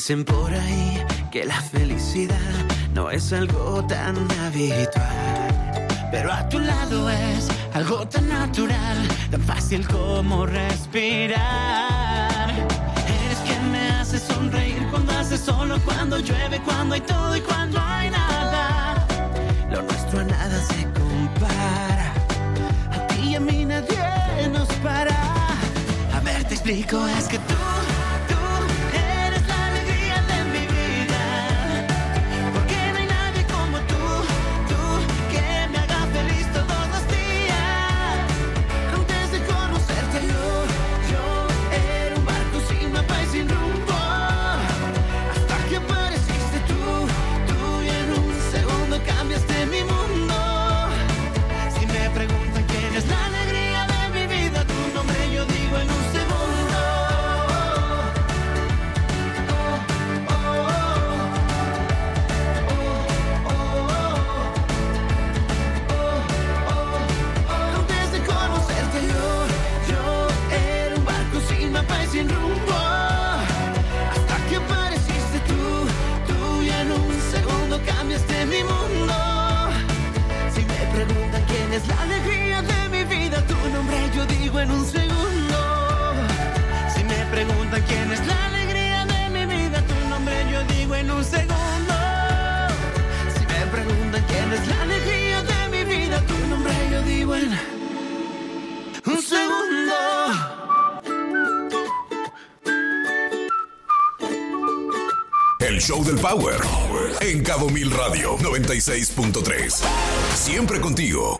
Dicen por ahí que la felicidad no es algo tan habitual, pero a tu lado es algo tan natural, tan fácil como respirar. Eres quien me hace sonreír cuando hace solo, cuando llueve, cuando hay todo y cuando hay nada. Lo nuestro a nada se compara, a ti y a mí nadie nos para. A ver, te explico, es que tú eres la alegría de mi vida, porque no hay nadie como tú que me haga feliz todos los días. Antes de conocerte yo era un barco sin mapa y sin rumbo, hasta que apareciste tú y en un segundo cambiaste mi mundo. Si me preguntan quién es la alegría de mi vida, tu nombre yo digo en un segundo. Antes de conocerte yo era un barco sin mapa y sin rumbo, hasta que apareciste tú y en un segundo cambiaste mi mundo. Si me preguntan quién es la alegría de mi vida, tu nombre yo digo en un segundo. Si me preguntan quién es la alegría de mi vida, tu nombre yo digo en un segundo. Si me preguntan quién es la alegría de mi vida, tu nombre yo digo en un segundo. El show del Power en Cabo Mil Radio 96.3. Siempre contigo.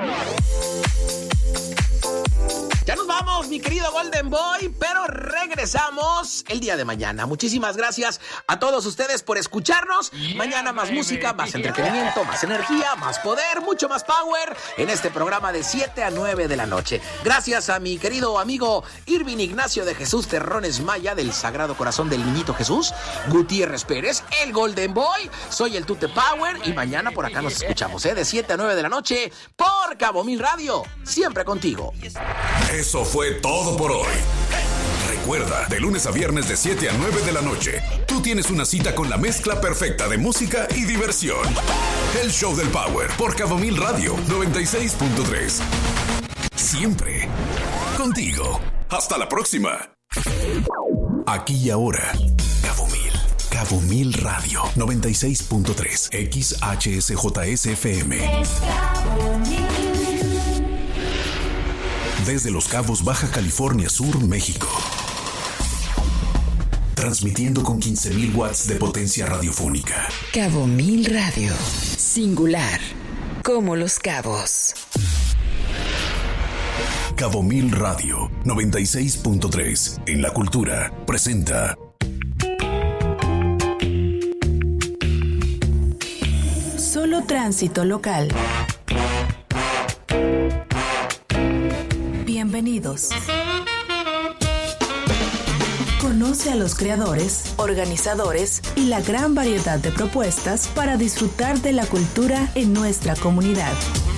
Ya nos vamos, mi querido Golden Boy, pero regresamos el día de mañana. Muchísimas gracias a todos ustedes por escucharnos. Mañana más música, más entretenimiento, más energía, más poder, mucho más power en este programa de 7 a 9 de la noche. Gracias a mi querido amigo Irving Ignacio de Jesús Terrones Maya del Sagrado Corazón del Niñito Jesús, Gutiérrez Pérez, el Golden Boy. Soy el Tute Power y mañana por acá nos escuchamos, de 7 a 9 de la noche por Cabo Mil Radio. Siempre contigo. Eso fue todo por hoy. Recuerda, de lunes a viernes de 7 a 9 de la noche, tú tienes una cita con la mezcla perfecta de música y diversión. El show del Power por Cabo Mil Radio 96.3. Siempre contigo. Hasta la próxima. Aquí y ahora, Cabo Mil Radio 96.3 XHSJSFM. Desde Los Cabos, Baja California Sur, México. Transmitiendo con 15,000 watts de potencia radiofónica. Cabo Mil Radio. Singular. Como Los Cabos. Cabo Mil Radio 96.3. En la cultura. Presenta. Solo tránsito local. Bienvenidos. Conoce a los creadores, organizadores y la gran variedad de propuestas para disfrutar de la cultura en nuestra comunidad.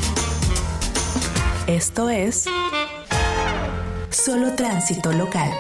Esto es Solo Tránsito Local.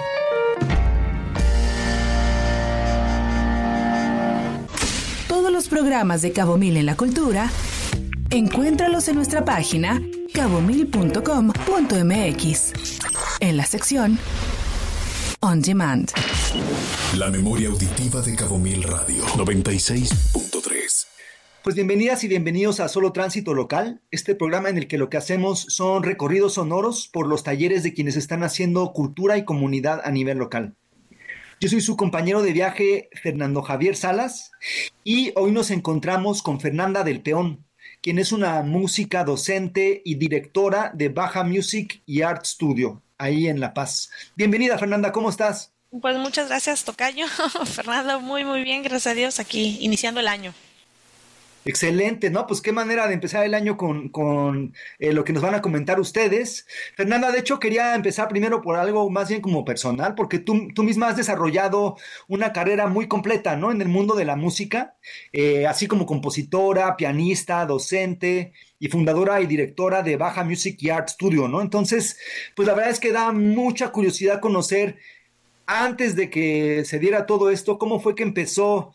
Todos los programas de Cabo Mil en la cultura, encuéntralos en nuestra página cabomil.com.mx en la sección On Demand. La memoria auditiva de Cabo Mil Radio 96.3. Pues bienvenidas y bienvenidos a Solo Tránsito Local, este programa en el que lo que hacemos son recorridos sonoros por los talleres de quienes están haciendo cultura y comunidad a nivel local. Yo soy su compañero de viaje, Fernando Javier Salas, y hoy nos encontramos con Fernanda del Peón, quien es una música docente y directora de Baja Music y Art Studio, ahí en La Paz. Bienvenida, Fernanda, ¿cómo estás? Pues muchas gracias, tocayo. Fernando, muy bien, gracias a Dios, aquí iniciando el año. Excelente, ¿no? Pues qué manera de empezar el año con lo que nos van a comentar ustedes. Fernanda, de hecho, quería empezar primero por algo más bien como personal, porque tú misma has desarrollado una carrera muy completa, ¿no? En el mundo de la música, así como compositora, pianista, docente y fundadora y directora de Baja Music y Art Studio, ¿no? Entonces, pues la verdad es que da mucha curiosidad conocer antes de que se diera todo esto, ¿cómo fue que empezó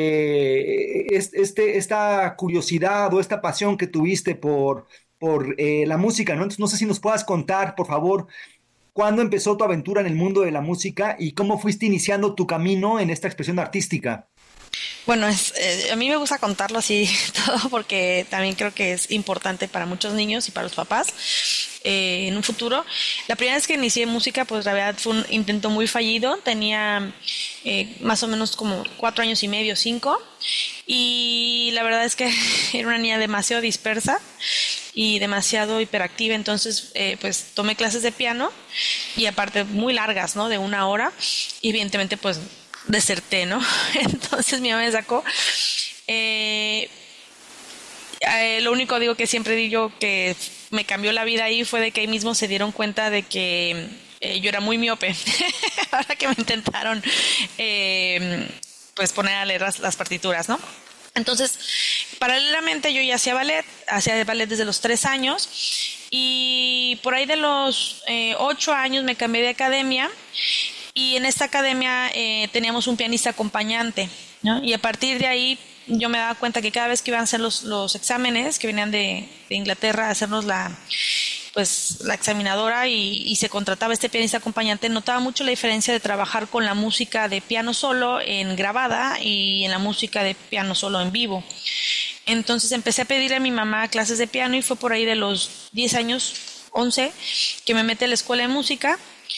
esta curiosidad o esta pasión que tuviste por la música, ¿no? Entonces, no sé si nos puedas contar, por favor, cuándo empezó tu aventura en el mundo de la música y cómo fuiste iniciando tu camino en esta expresión artística. Bueno, a mí me gusta contarlo así todo porque también creo que es importante para muchos niños y para los papás en un futuro. La primera vez que inicié música, pues la verdad fue un intento muy fallido. Tenía más o menos como 4 años y medio, 5, y la verdad es que era una niña demasiado dispersa y demasiado hiperactiva. Entonces pues tomé clases de piano, y aparte muy largas, ¿no? De 1 hora, y evidentemente pues deserté, ¿no? Entonces mi mamá me sacó. Lo único digo que siempre digo que me cambió la vida ahí fue de que ahí mismo se dieron cuenta de que yo era muy miope. Ahora que me intentaron pues poner a leer las partituras, ¿no? Entonces, paralelamente yo ya hacía ballet desde los 3 años, y por ahí de los 8 años me cambié de academia. Y en esta academia teníamos un pianista acompañante, ¿no? Y a partir de ahí yo me daba cuenta que cada vez que iban a hacer los exámenes, que venían de Inglaterra a hacernos la examinadora, y se contrataba este pianista acompañante, notaba mucho la diferencia de trabajar con la música de piano solo en grabada y en la música de piano solo en vivo. Entonces empecé a pedirle a mi mamá clases de piano, y fue por ahí de los 10 años, 11, que me metí a la escuela de música.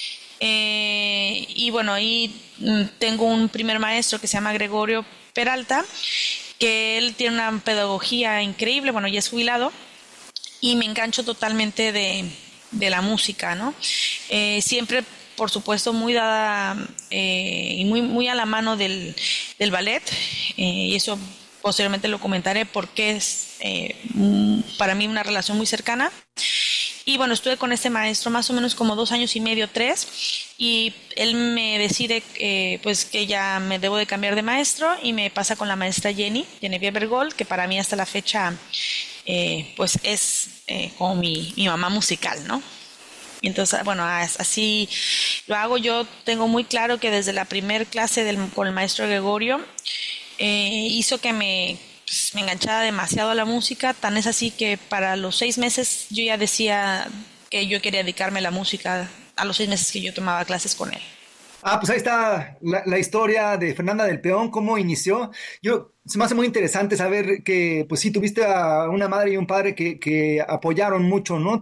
Y bueno, ahí tengo un primer maestro que se llama Gregorio Peralta, que él tiene una pedagogía increíble. Bueno, ya es jubilado, y me engancho totalmente de la música, ¿no? Siempre, por supuesto, muy dada y muy a la mano del ballet, y eso posteriormente lo comentaré porque es para mí una relación muy cercana. Y bueno, estuve con este maestro más o menos como 2 años y medio, 3, y él me decide pues que ya me debo de cambiar de maestro, y me pasa con la maestra Genevieve Bergol, que para mí hasta la fecha pues es como mi mamá musical, ¿no? Y entonces, bueno, así lo hago. Yo tengo muy claro que desde la primer clase con el maestro Gregorio hizo que me enganchaba demasiado a la música. Tan es así que para los 6 meses yo ya decía que yo quería dedicarme a la música, a los 6 meses que yo tomaba clases con él. Pues ahí está la historia de Fernanda del Peón, cómo inició. Se me hace muy interesante saber que, pues sí, tuviste a una madre y un padre que apoyaron mucho, ¿no?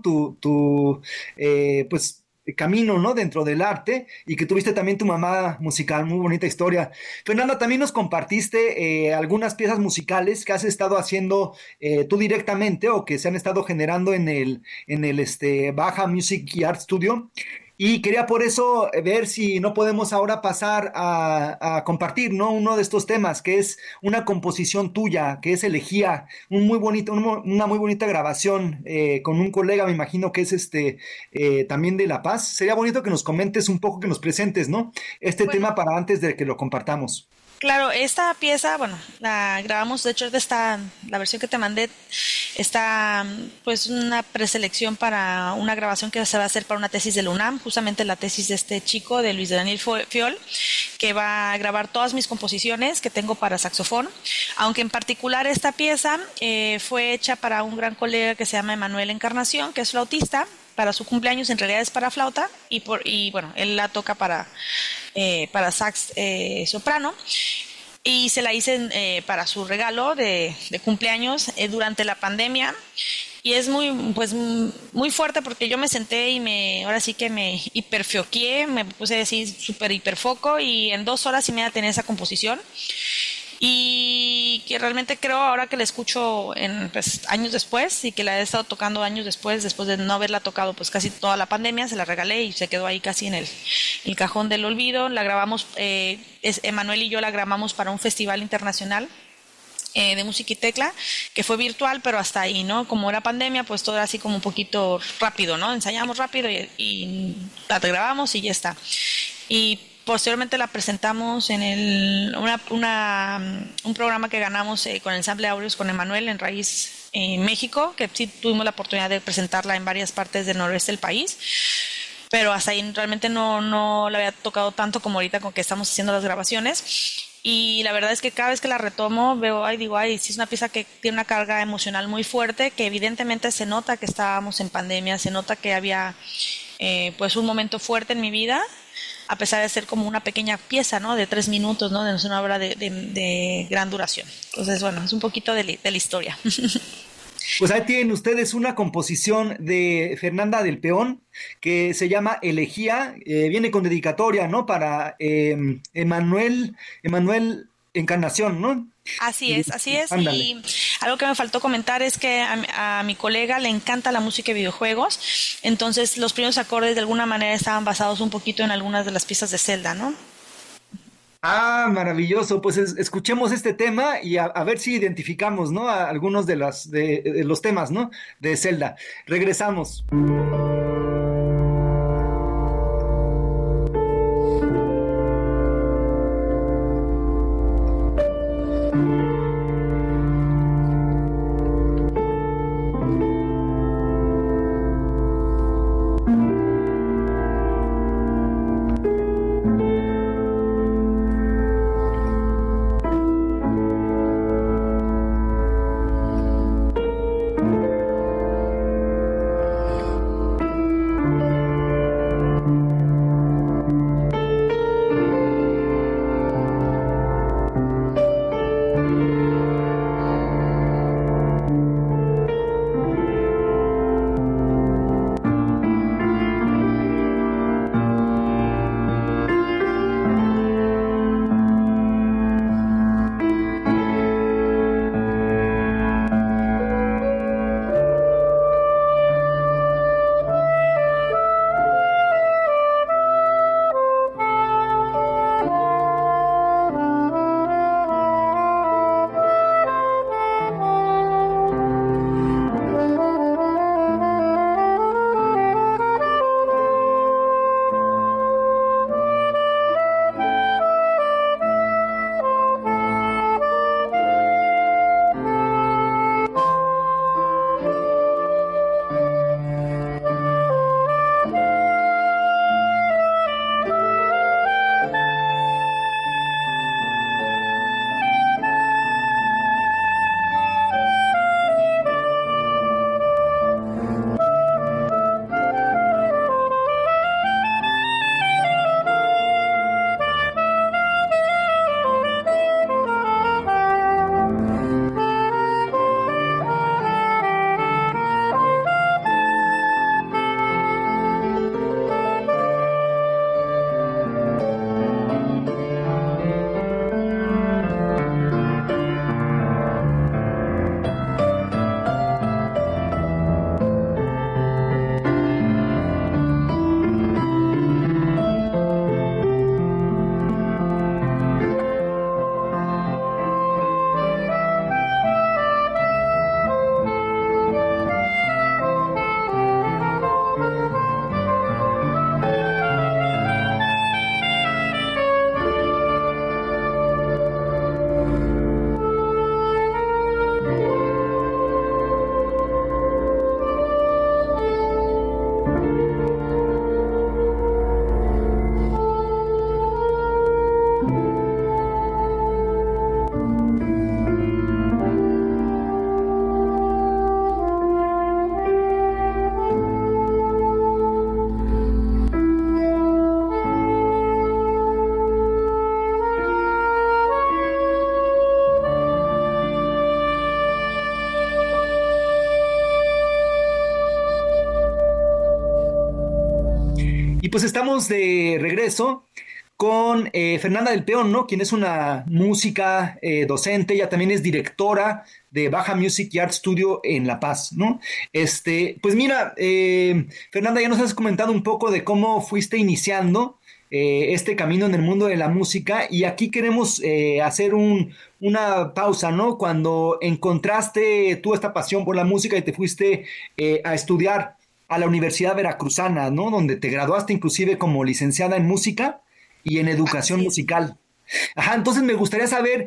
Pues camino, ¿no? Dentro del arte, y que tuviste también tu mamá musical. Muy bonita historia. Fernanda, también nos compartiste algunas piezas musicales que has estado haciendo tú directamente, o que se han estado generando en el Baja Music y Art Studio. Y quería por eso ver si no podemos ahora pasar a compartir, ¿no? Uno de estos temas, que es una composición tuya, que es Elegía, una muy bonita grabación con un colega, me imagino que es también de La Paz. Sería bonito que nos comentes un poco, que nos presentes, ¿no? Tema para antes de que lo compartamos. Claro, esta pieza, bueno, la grabamos, de hecho, la versión que te mandé, está pues una preselección para una grabación que se va a hacer para una tesis de la UNAM, justamente la tesis de este chico, de Luis Daniel Fiol, que va a grabar todas mis composiciones que tengo para saxofón, aunque en particular esta pieza fue hecha para un gran colega que se llama Emanuel Encarnación, que es flautista. Para su cumpleaños, en realidad es para flauta, y bueno, él la toca para sax soprano, y se la hice para su regalo de cumpleaños durante la pandemia. Y es muy fuerte, porque yo me senté y ahora sí que me hiperfoqué, me puse así súper hiperfoco, y en 2 horas y media tenía esa composición. Y que realmente creo, ahora que la escucho años después, y que la he estado tocando años después de no haberla tocado pues casi toda la pandemia, se la regalé y se quedó ahí casi en el cajón del olvido. La grabamos, Emanuel y yo la grabamos para un festival internacional de música y tecla, que fue virtual, pero hasta ahí, ¿no? Como era pandemia, pues todo era así como un poquito rápido, ¿no? Ensayamos rápido y la grabamos y ya está. Y posteriormente la presentamos en un programa que ganamos con el Ensamble Aureus con Emanuel en Raíz México, que sí tuvimos la oportunidad de presentarla en varias partes del noroeste del país. pero hasta ahí realmente no le había tocado tanto como ahorita con que estamos haciendo las grabaciones. Y la verdad es que cada vez que la retomo digo, sí es una pieza que tiene una carga emocional muy fuerte, que evidentemente se nota que estábamos en pandemia, se nota que había pues un momento fuerte en mi vida, a pesar de ser como una pequeña pieza, ¿no? De 3 minutos, ¿no? De una obra de gran duración. Entonces, bueno, es un poquito de la historia. Pues ahí tienen ustedes una composición de Fernanda del Peón que se llama Elegía, viene con dedicatoria, ¿no? Para Emanuel Encarnación, ¿no? Así es. Ándale. Y algo que me faltó comentar es que a mi colega le encanta la música de videojuegos, entonces los primeros acordes de alguna manera estaban basados un poquito en algunas de las piezas de Zelda, ¿no? Ah, maravilloso. Pues escuchemos este tema y a ver si identificamos, ¿no? A algunos de los temas, ¿no? De Zelda. Regresamos. pues estamos de regreso con Fernanda del Peón, ¿no? Quien es una música docente, ella también es directora de Baja Music y Art Studio en La Paz, ¿no? Pues mira, Fernanda, ya nos has comentado un poco de cómo fuiste iniciando este camino en el mundo de la música, y aquí queremos hacer una pausa, ¿no? Cuando encontraste tú esta pasión por la música y te fuiste a estudiar a la Universidad Veracruzana, ¿no? Donde te graduaste inclusive como licenciada en música y en educación musical. Ajá, entonces me gustaría saber,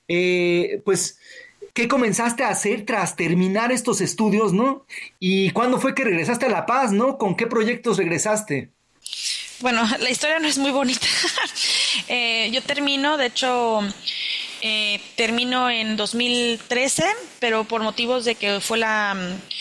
pues, ¿qué comenzaste a hacer tras terminar estos estudios, ¿no? ¿Y cuándo fue que regresaste a La Paz, ¿no? ¿Con qué proyectos regresaste? Bueno, la historia no es muy bonita. Yo termino, de hecho, termino en 2013, pero por motivos de que fue la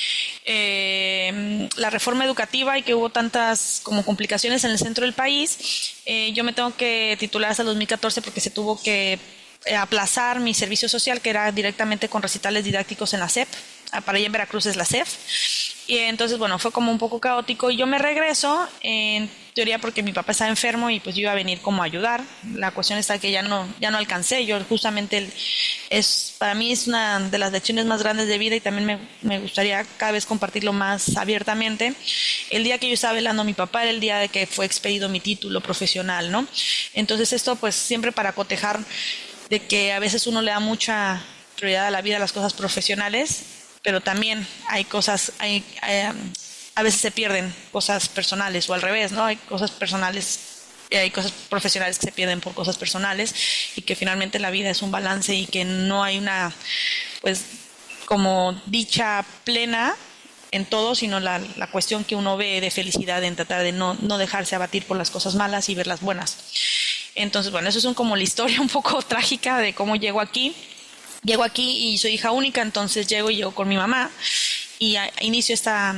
reforma educativa y que hubo tantas como complicaciones en el centro del país, yo me tengo que titular hasta el 2014 porque se tuvo que aplazar mi servicio social, que era directamente con recitales didácticos en la SEP. Para allá en Veracruz es la CEF. Y entonces, bueno, fue como un poco caótico y yo me regreso, en teoría porque mi papá estaba enfermo y pues yo iba a venir como a ayudar. La cuestión está que ya no alcancé. Yo justamente para mí es una de las lecciones más grandes de vida y también me gustaría cada vez compartirlo más abiertamente. El día que yo estaba velando a mi papá era el día de que fue expedido mi título profesional, ¿no? Entonces esto pues siempre para cotejar de que a veces uno le da mucha prioridad a la vida, a las cosas profesionales, pero también hay cosas, a veces se pierden cosas personales o al revés, ¿no? Hay cosas personales, hay cosas profesionales que se pierden por cosas personales y que finalmente la vida es un balance y que no hay una, pues, como dicha plena en todo, sino la cuestión que uno ve de felicidad en tratar de no dejarse abatir por las cosas malas y ver las buenas. Entonces, bueno, eso es como la historia un poco trágica de cómo llego aquí. Llego aquí y soy hija única, entonces llego con mi mamá y inicio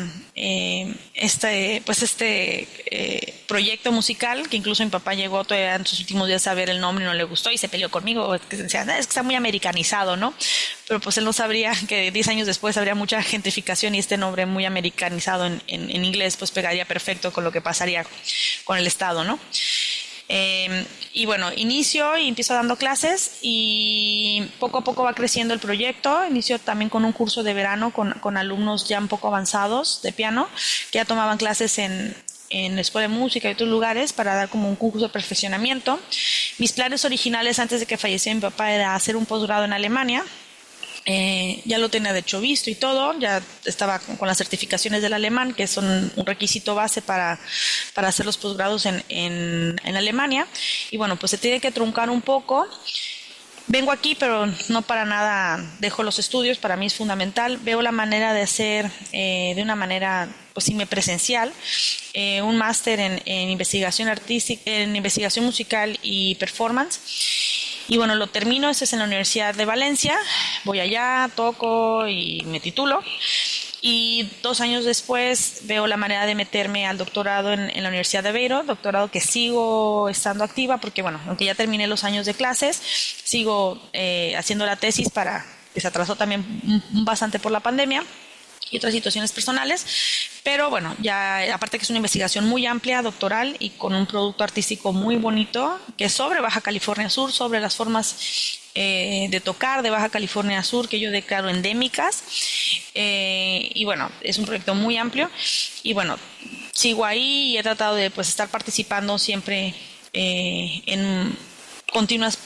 este proyecto musical, que incluso mi papá llegó todavía en sus últimos días a ver el nombre y no le gustó y se peleó conmigo, que decía, es que está muy americanizado, ¿no? Pero pues él no sabría que 10 años después habría mucha gentrificación y este nombre muy americanizado en inglés pues pegaría perfecto con lo que pasaría con el estado, ¿no? Y bueno, inicio y empiezo dando clases y poco a poco va creciendo el proyecto. Inicio también con un curso de verano con alumnos ya un poco avanzados de piano que ya tomaban clases en la Escuela de Música y otros lugares para dar como un curso de perfeccionamiento. Mis planes originales antes de que falleciera mi papá era hacer un posgrado en Alemania. Ya lo tenía de hecho visto y todo, ya estaba con las certificaciones del alemán, que son un requisito base para hacer los posgrados en Alemania, y bueno, pues se tiene que truncar un poco. Vengo aquí, pero no para nada dejo los estudios, para mí es fundamental. Veo la manera de hacer de una manera pues presencial, un máster en investigación artística, en investigación musical y performance. Y bueno, lo termino, este es en la Universidad de Valencia, voy allá, toco y me titulo. Y 2 años después veo la manera de meterme al doctorado en la Universidad de Aveiro, doctorado que sigo estando activa porque, bueno, aunque ya terminé los años de clases, sigo haciendo la tesis que se atrasó también bastante por la pandemia y otras situaciones personales, pero bueno, ya aparte que es una investigación muy amplia, doctoral y con un producto artístico muy bonito que es sobre Baja California Sur, sobre las formas de tocar de Baja California Sur que yo declaro endémicas, y bueno, es un proyecto muy amplio y bueno, sigo ahí y he tratado de pues estar participando siempre en continuas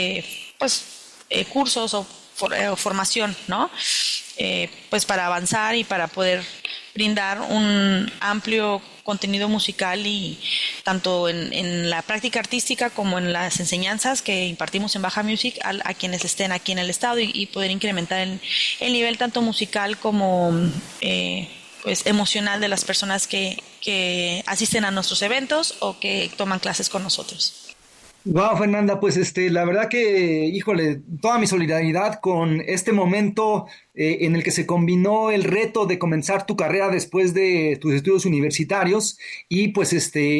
cursos o formación, ¿no? Pues para avanzar y para poder brindar un amplio contenido musical y tanto en la práctica artística como en las enseñanzas que impartimos en Baja Music a quienes estén aquí en el estado y poder incrementar el nivel tanto musical como pues emocional de las personas que asisten a nuestros eventos o que toman clases con nosotros. Wow, Fernanda, pues la verdad que, híjole, toda mi solidaridad con este momento en el que se combinó el reto de comenzar tu carrera después de tus estudios universitarios y pues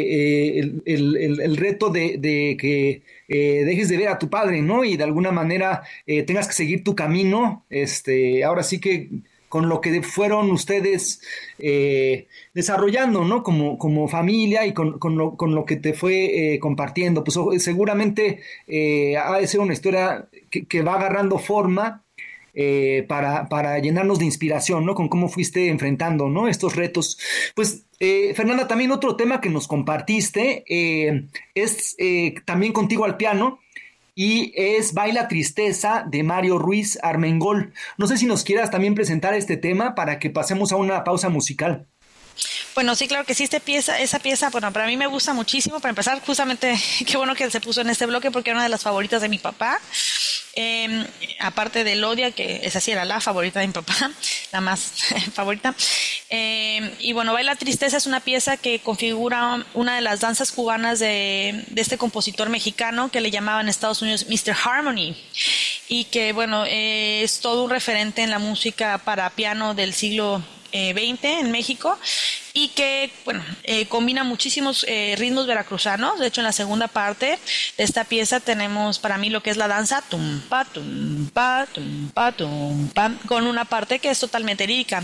el reto de que dejes de ver a tu padre, ¿no? Y de alguna manera tengas que seguir tu camino, ahora sí que con lo que fueron ustedes desarrollando, ¿no? Como familia y con lo que te fue compartiendo. Pues seguramente ha de ser una historia que va agarrando forma para llenarnos de inspiración, ¿no? Con cómo fuiste enfrentando, ¿no? Estos retos. Pues, Fernanda, también otro tema que nos compartiste es también contigo al piano. Y es Baila Tristeza de Mario Ruiz Armengol. No sé si nos quieras también presentar este tema para que pasemos a una pausa musical. Bueno, sí, claro que sí, esa pieza, bueno, para mí me gusta muchísimo. Para empezar, justamente, qué bueno que se puso en este bloque porque era una de las favoritas de mi papá. aparte de Elodia, que esa sí era la favorita de mi papá, la más favorita. Y bueno, Baila Tristeza es una pieza que configura una de las danzas cubanas de este compositor mexicano que le llamaban en Estados Unidos Mr. Harmony, y que bueno, es todo un referente en la música para piano del siglo XX en México, y que bueno, combina muchísimos ritmos veracruzanos. De hecho, en la segunda parte de esta pieza tenemos para mí lo que es la danza tumpa, tumpa, tumpa, tumpa, con una parte que es totalmente lírica.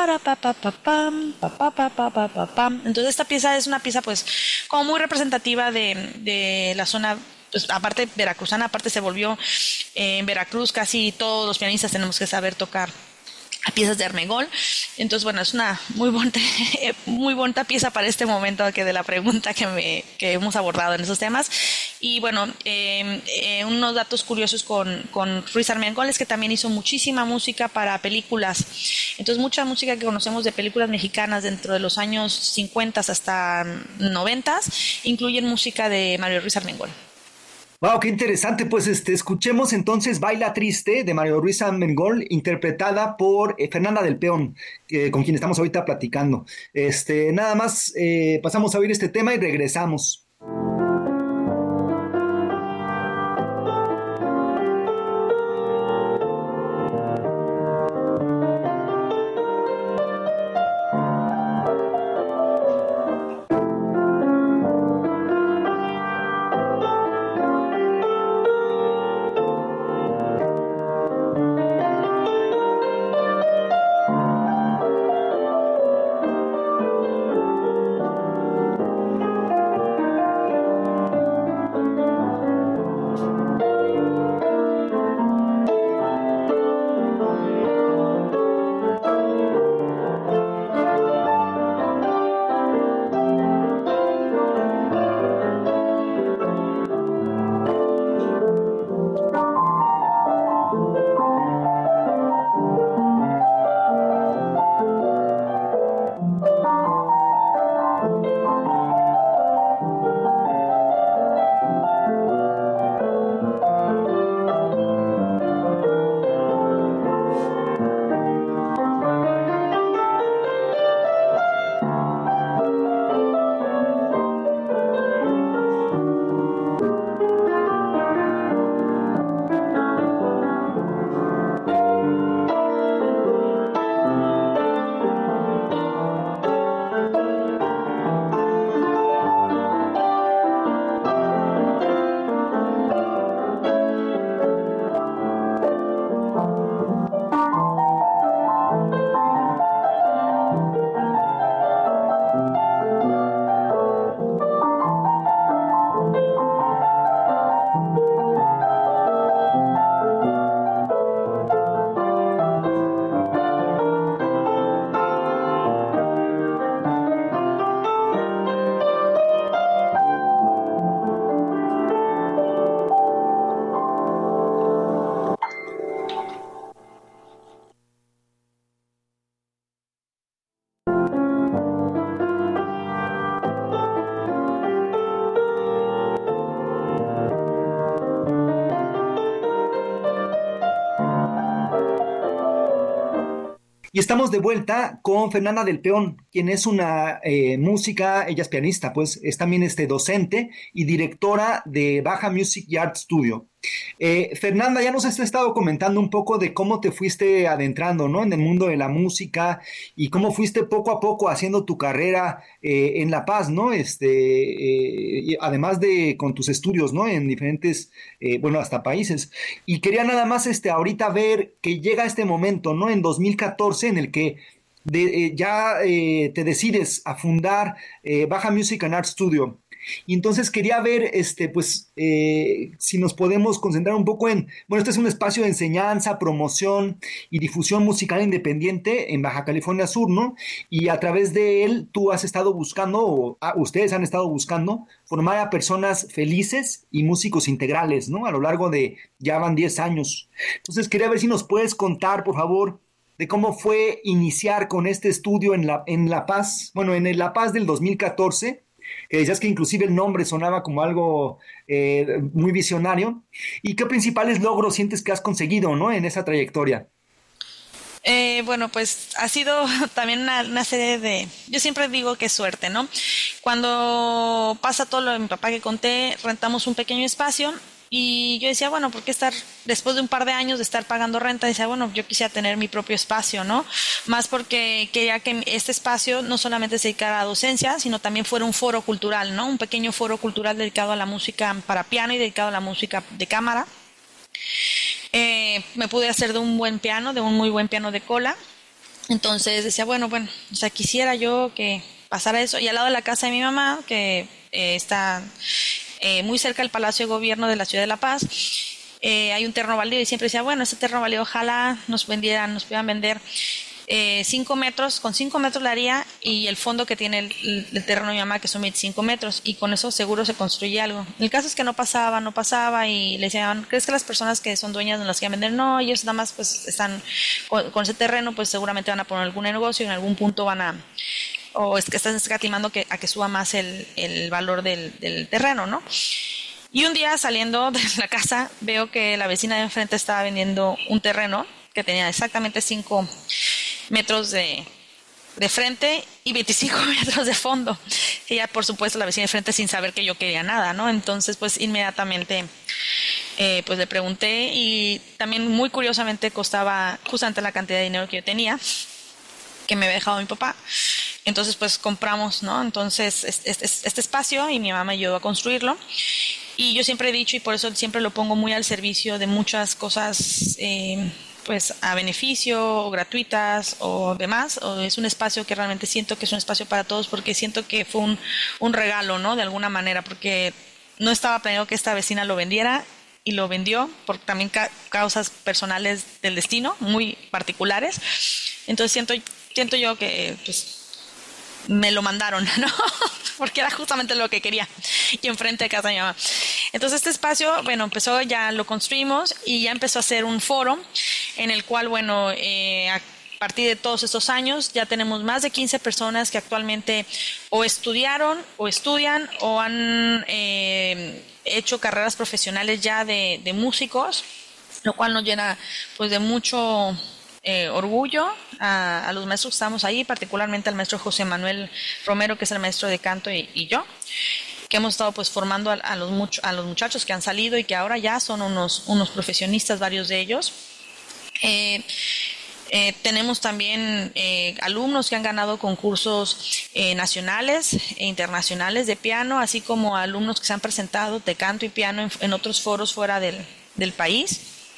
Entonces esta pieza es una pieza pues como muy representativa de la zona. Pues, aparte veracruzana, aparte se volvió en Veracruz casi todos los pianistas tenemos que saber tocar a piezas de Armengol. Entonces, bueno, es una muy bonita pieza para este momento que de la pregunta que hemos abordado en esos temas. Y bueno, unos datos curiosos con Ruiz Armengol es que también hizo muchísima música para películas. Entonces, mucha música que conocemos de películas mexicanas dentro de los años 50 hasta 90 incluyen música de Mario Ruiz Armengol. Wow, qué interesante. Pues escuchemos entonces Baila Triste de Mario Ruiz Armengol, interpretada por Fernanda del Peón, con quien estamos ahorita platicando. Nada más pasamos a oír este tema y regresamos. Y estamos de vuelta con Fernanda del Peón, quien es una música, ella es pianista, pues es también docente y directora de Baja Music y Art Studio. Fernanda, ya nos has estado comentando un poco de cómo te fuiste adentrando, ¿no?, en el mundo de la música y cómo fuiste poco a poco haciendo tu carrera en La Paz, ¿no? Además de con tus estudios, ¿no?, en diferentes, hasta países. Y quería nada más ahorita ver que llega este momento, ¿no?, en 2014, en el que te decides a fundar Baja Music and Art Studio. Y entonces quería ver, si nos podemos concentrar un poco este es un espacio de enseñanza, promoción y difusión musical independiente en Baja California Sur, ¿no? Y a través de él tú has estado buscando, ustedes han estado buscando formar a personas felices y músicos integrales, ¿no? A lo largo de, ya van 10 años. Entonces quería ver si nos puedes contar, por favor, de cómo fue iniciar con este estudio en La Paz, en el La Paz del 2014, que decías que inclusive el nombre sonaba como algo muy visionario. ¿Y qué principales logros sientes que has conseguido, ¿no?, en esa trayectoria? Bueno, pues ha sido también una serie de... Yo siempre digo que es suerte, ¿no? Cuando pasa todo lo de mi papá que conté, rentamos un pequeño espacio y yo decía, bueno, ¿por qué estar, después de un par de años de estar pagando renta? Decía, bueno, yo quisiera tener mi propio espacio, ¿no? Más porque quería que este espacio no solamente se dedicara a docencia, sino también fuera un foro cultural, ¿no? Un pequeño foro cultural dedicado a la música para piano y dedicado a la música de cámara. Me pude hacer de un buen piano, de un muy buen piano de cola. Entonces decía, bueno, o sea, quisiera yo que pasara eso. Y al lado de la casa de mi mamá, que está muy cerca del Palacio de Gobierno de la Ciudad de La Paz, hay un terreno baldío y siempre decía, bueno, ese terreno baldío ojalá nos pudieran vender 5 metros, con 5 metros la haría, y el fondo que tiene el terreno de mi mamá, que son 25 metros, y con eso seguro se construye algo. El caso es que no pasaba, y le decían, ¿crees que las personas que son dueñas no las quieren vender? No, ellos nada más pues están con ese terreno, pues seguramente van a poner algún negocio y en algún punto o es que están escatimando a que suba más el valor del terreno, ¿no? Y un día saliendo de la casa veo que la vecina de enfrente estaba vendiendo un terreno que tenía exactamente 5 metros de frente y 25 metros de fondo. Ella, por supuesto, la vecina de frente, sin saber que yo quería nada, ¿no? Entonces, pues inmediatamente pues le pregunté, y también muy curiosamente costaba justamente la cantidad de dinero que yo tenía, que me había dejado mi papá. Entonces, pues compramos, ¿no? Entonces, este espacio, y mi mamá me ayudó a construirlo. Y yo siempre he dicho, y por eso siempre lo pongo muy al servicio de muchas cosas, pues a beneficio o gratuitas o demás, o es un espacio que realmente siento que es un espacio para todos, porque siento que fue un regalo, ¿no? De alguna manera, porque no estaba planeado que esta vecina lo vendiera, y lo vendió por también causas personales del destino muy particulares. Entonces siento yo que pues me lo mandaron, ¿no? Porque era justamente lo que quería, y enfrente de casa de mi mamá. Entonces este espacio, bueno, ya lo construimos y ya empezó a ser un foro en el cual, bueno, a partir de todos estos años ya tenemos más de 15 personas que actualmente o estudiaron o estudian o han hecho carreras profesionales ya de músicos, lo cual nos llena pues de mucho orgullo a los maestros que estamos ahí, particularmente al maestro José Manuel Romero, que es el maestro de canto, y yo, que hemos estado pues formando a los muchachos que han salido y que ahora ya son unos profesionistas, varios de ellos. Tenemos también alumnos que han ganado concursos nacionales e internacionales de piano, así como alumnos que se han presentado de canto y piano en otros foros fuera del país.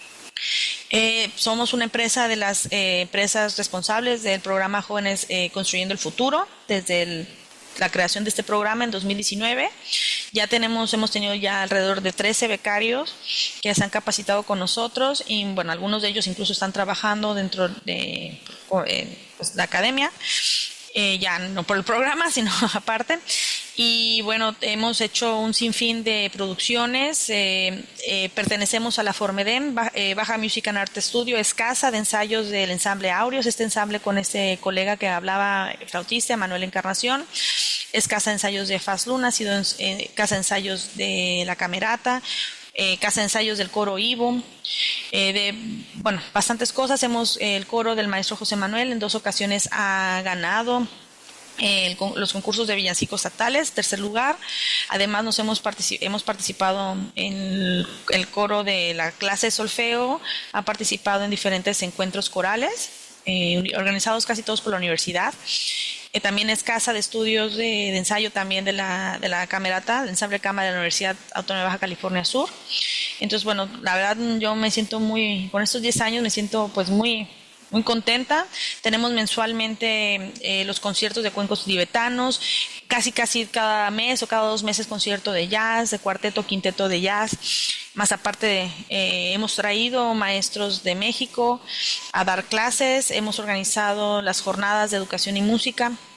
Somos una empresa de las empresas responsables del programa Jóvenes Construyendo el Futuro desde la creación de este programa en 2019. Hemos tenido ya alrededor de 13 becarios que se han capacitado con nosotros, y bueno, algunos de ellos incluso están trabajando dentro de pues, la academia, ya no por el programa, sino aparte. Y bueno, hemos hecho un sinfín de producciones. Pertenecemos a la Formedem, Baja Music and Art Studio, es casa de ensayos del ensamble Aureos, este ensamble con este colega que hablaba, flautista, Manuel Encarnación. Es casa de ensayos de Faz Luna, ha sido casa de ensayos de La Camerata, casa de ensayos del coro Ivo, bastantes cosas. El coro del maestro José Manuel en 2 ocasiones ha ganado los concursos de villancicos estatales, 3er lugar. Además hemos participado en el coro de la clase de solfeo, ha participado en diferentes encuentros corales organizados casi todos por la universidad. También es casa de estudios de ensayo también de la Camerata, del ensamble cámara de la Universidad Autónoma de Baja California Sur. Entonces, bueno, la verdad yo me siento con estos 10 años me siento pues muy contenta. Tenemos mensualmente los conciertos de cuencos tibetanos, casi cada mes o cada 2 meses concierto de jazz, de cuarteto, quinteto de jazz. Más aparte, hemos traído maestros de México a dar clases, hemos organizado las jornadas de educación y música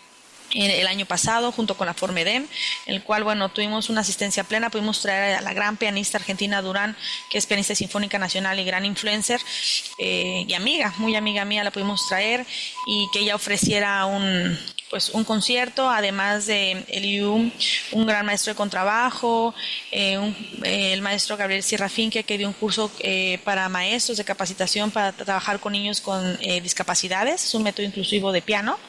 el año pasado junto con la Formedem, en el cual, bueno, tuvimos una asistencia plena, pudimos traer a la gran pianista argentina Durán, que es pianista sinfónica nacional y gran influencer, y amiga, muy amiga mía, la pudimos traer y que ella ofreciera un concierto, además de Eliú, un gran maestro de contrabajo, el maestro Gabriel Sierra Finque, que dio un curso para maestros de capacitación para trabajar con niños con discapacidades, es un método inclusivo de piano.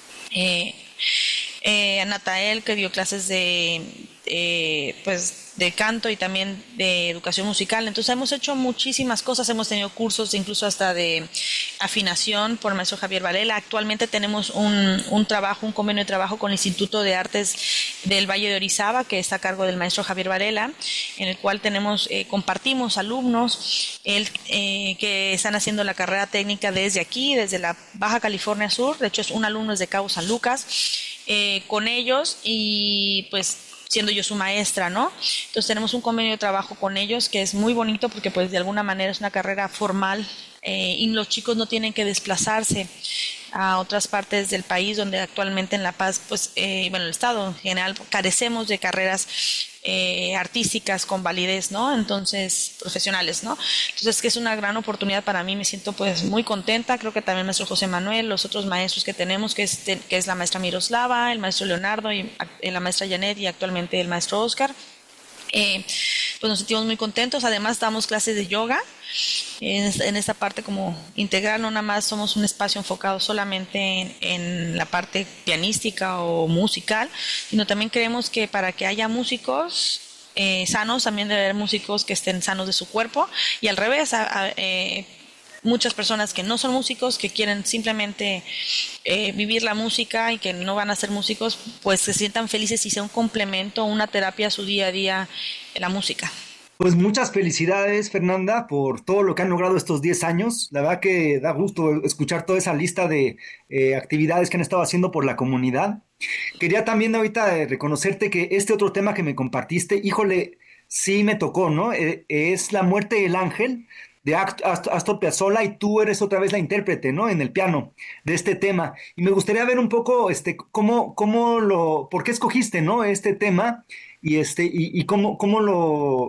Natael, que dio clases de canto y también de educación musical. Entonces hemos hecho muchísimas cosas, hemos tenido cursos incluso hasta de afinación por el maestro Javier Varela. Actualmente tenemos un convenio de trabajo con el Instituto de Artes del Valle de Orizaba, que está a cargo del maestro Javier Varela, en el cual compartimos alumnos que están haciendo la carrera técnica desde aquí, desde la Baja California Sur. De hecho, un alumno es de Cabo San Lucas, con ellos, y pues siendo yo su maestra, ¿no? Entonces tenemos un convenio de trabajo con ellos que es muy bonito porque pues de alguna manera es una carrera formal, y los chicos no tienen que desplazarse a otras partes del país, donde actualmente en La Paz, el estado en general, carecemos de carreras artísticas con validez, ¿no? Entonces, profesionales, ¿no? Entonces, que es una gran oportunidad para mí, me siento pues muy contenta. Creo que también el maestro José Manuel, los otros maestros que tenemos, que es la maestra Miroslava, el maestro Leonardo, y la maestra Janet, y actualmente el maestro Oscar. Pues nos sentimos muy contentos. Además damos clases de yoga en esta parte como integral, no nada más somos un espacio enfocado solamente en la parte pianística o musical, sino también creemos que para que haya músicos sanos, también debe haber músicos que estén sanos de su cuerpo, y al revés, muchas personas que no son músicos, que quieren simplemente vivir la música y que no van a ser músicos, pues se sientan felices y sea un complemento, una terapia a su día a día en la música. Pues muchas felicidades, Fernanda, por todo lo que han logrado estos 10 años. La verdad que da gusto escuchar toda esa lista de actividades que han estado haciendo por la comunidad. Quería también ahorita reconocerte que este otro tema que me compartiste, híjole, sí me tocó, ¿no? Es La muerte del ángel, de Astor Piazzolla, y tú eres otra vez la intérprete, ¿no? En el piano de este tema. Y me gustaría ver un poco por qué escogiste, ¿no? Este tema y cómo lo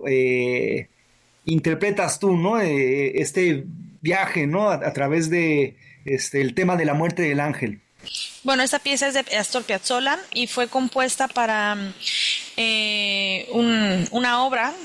interpretas tú, ¿no? Este viaje, ¿no? A través de el tema de la muerte del ángel. Bueno, esta pieza es de Astor Piazzolla y fue compuesta para una obra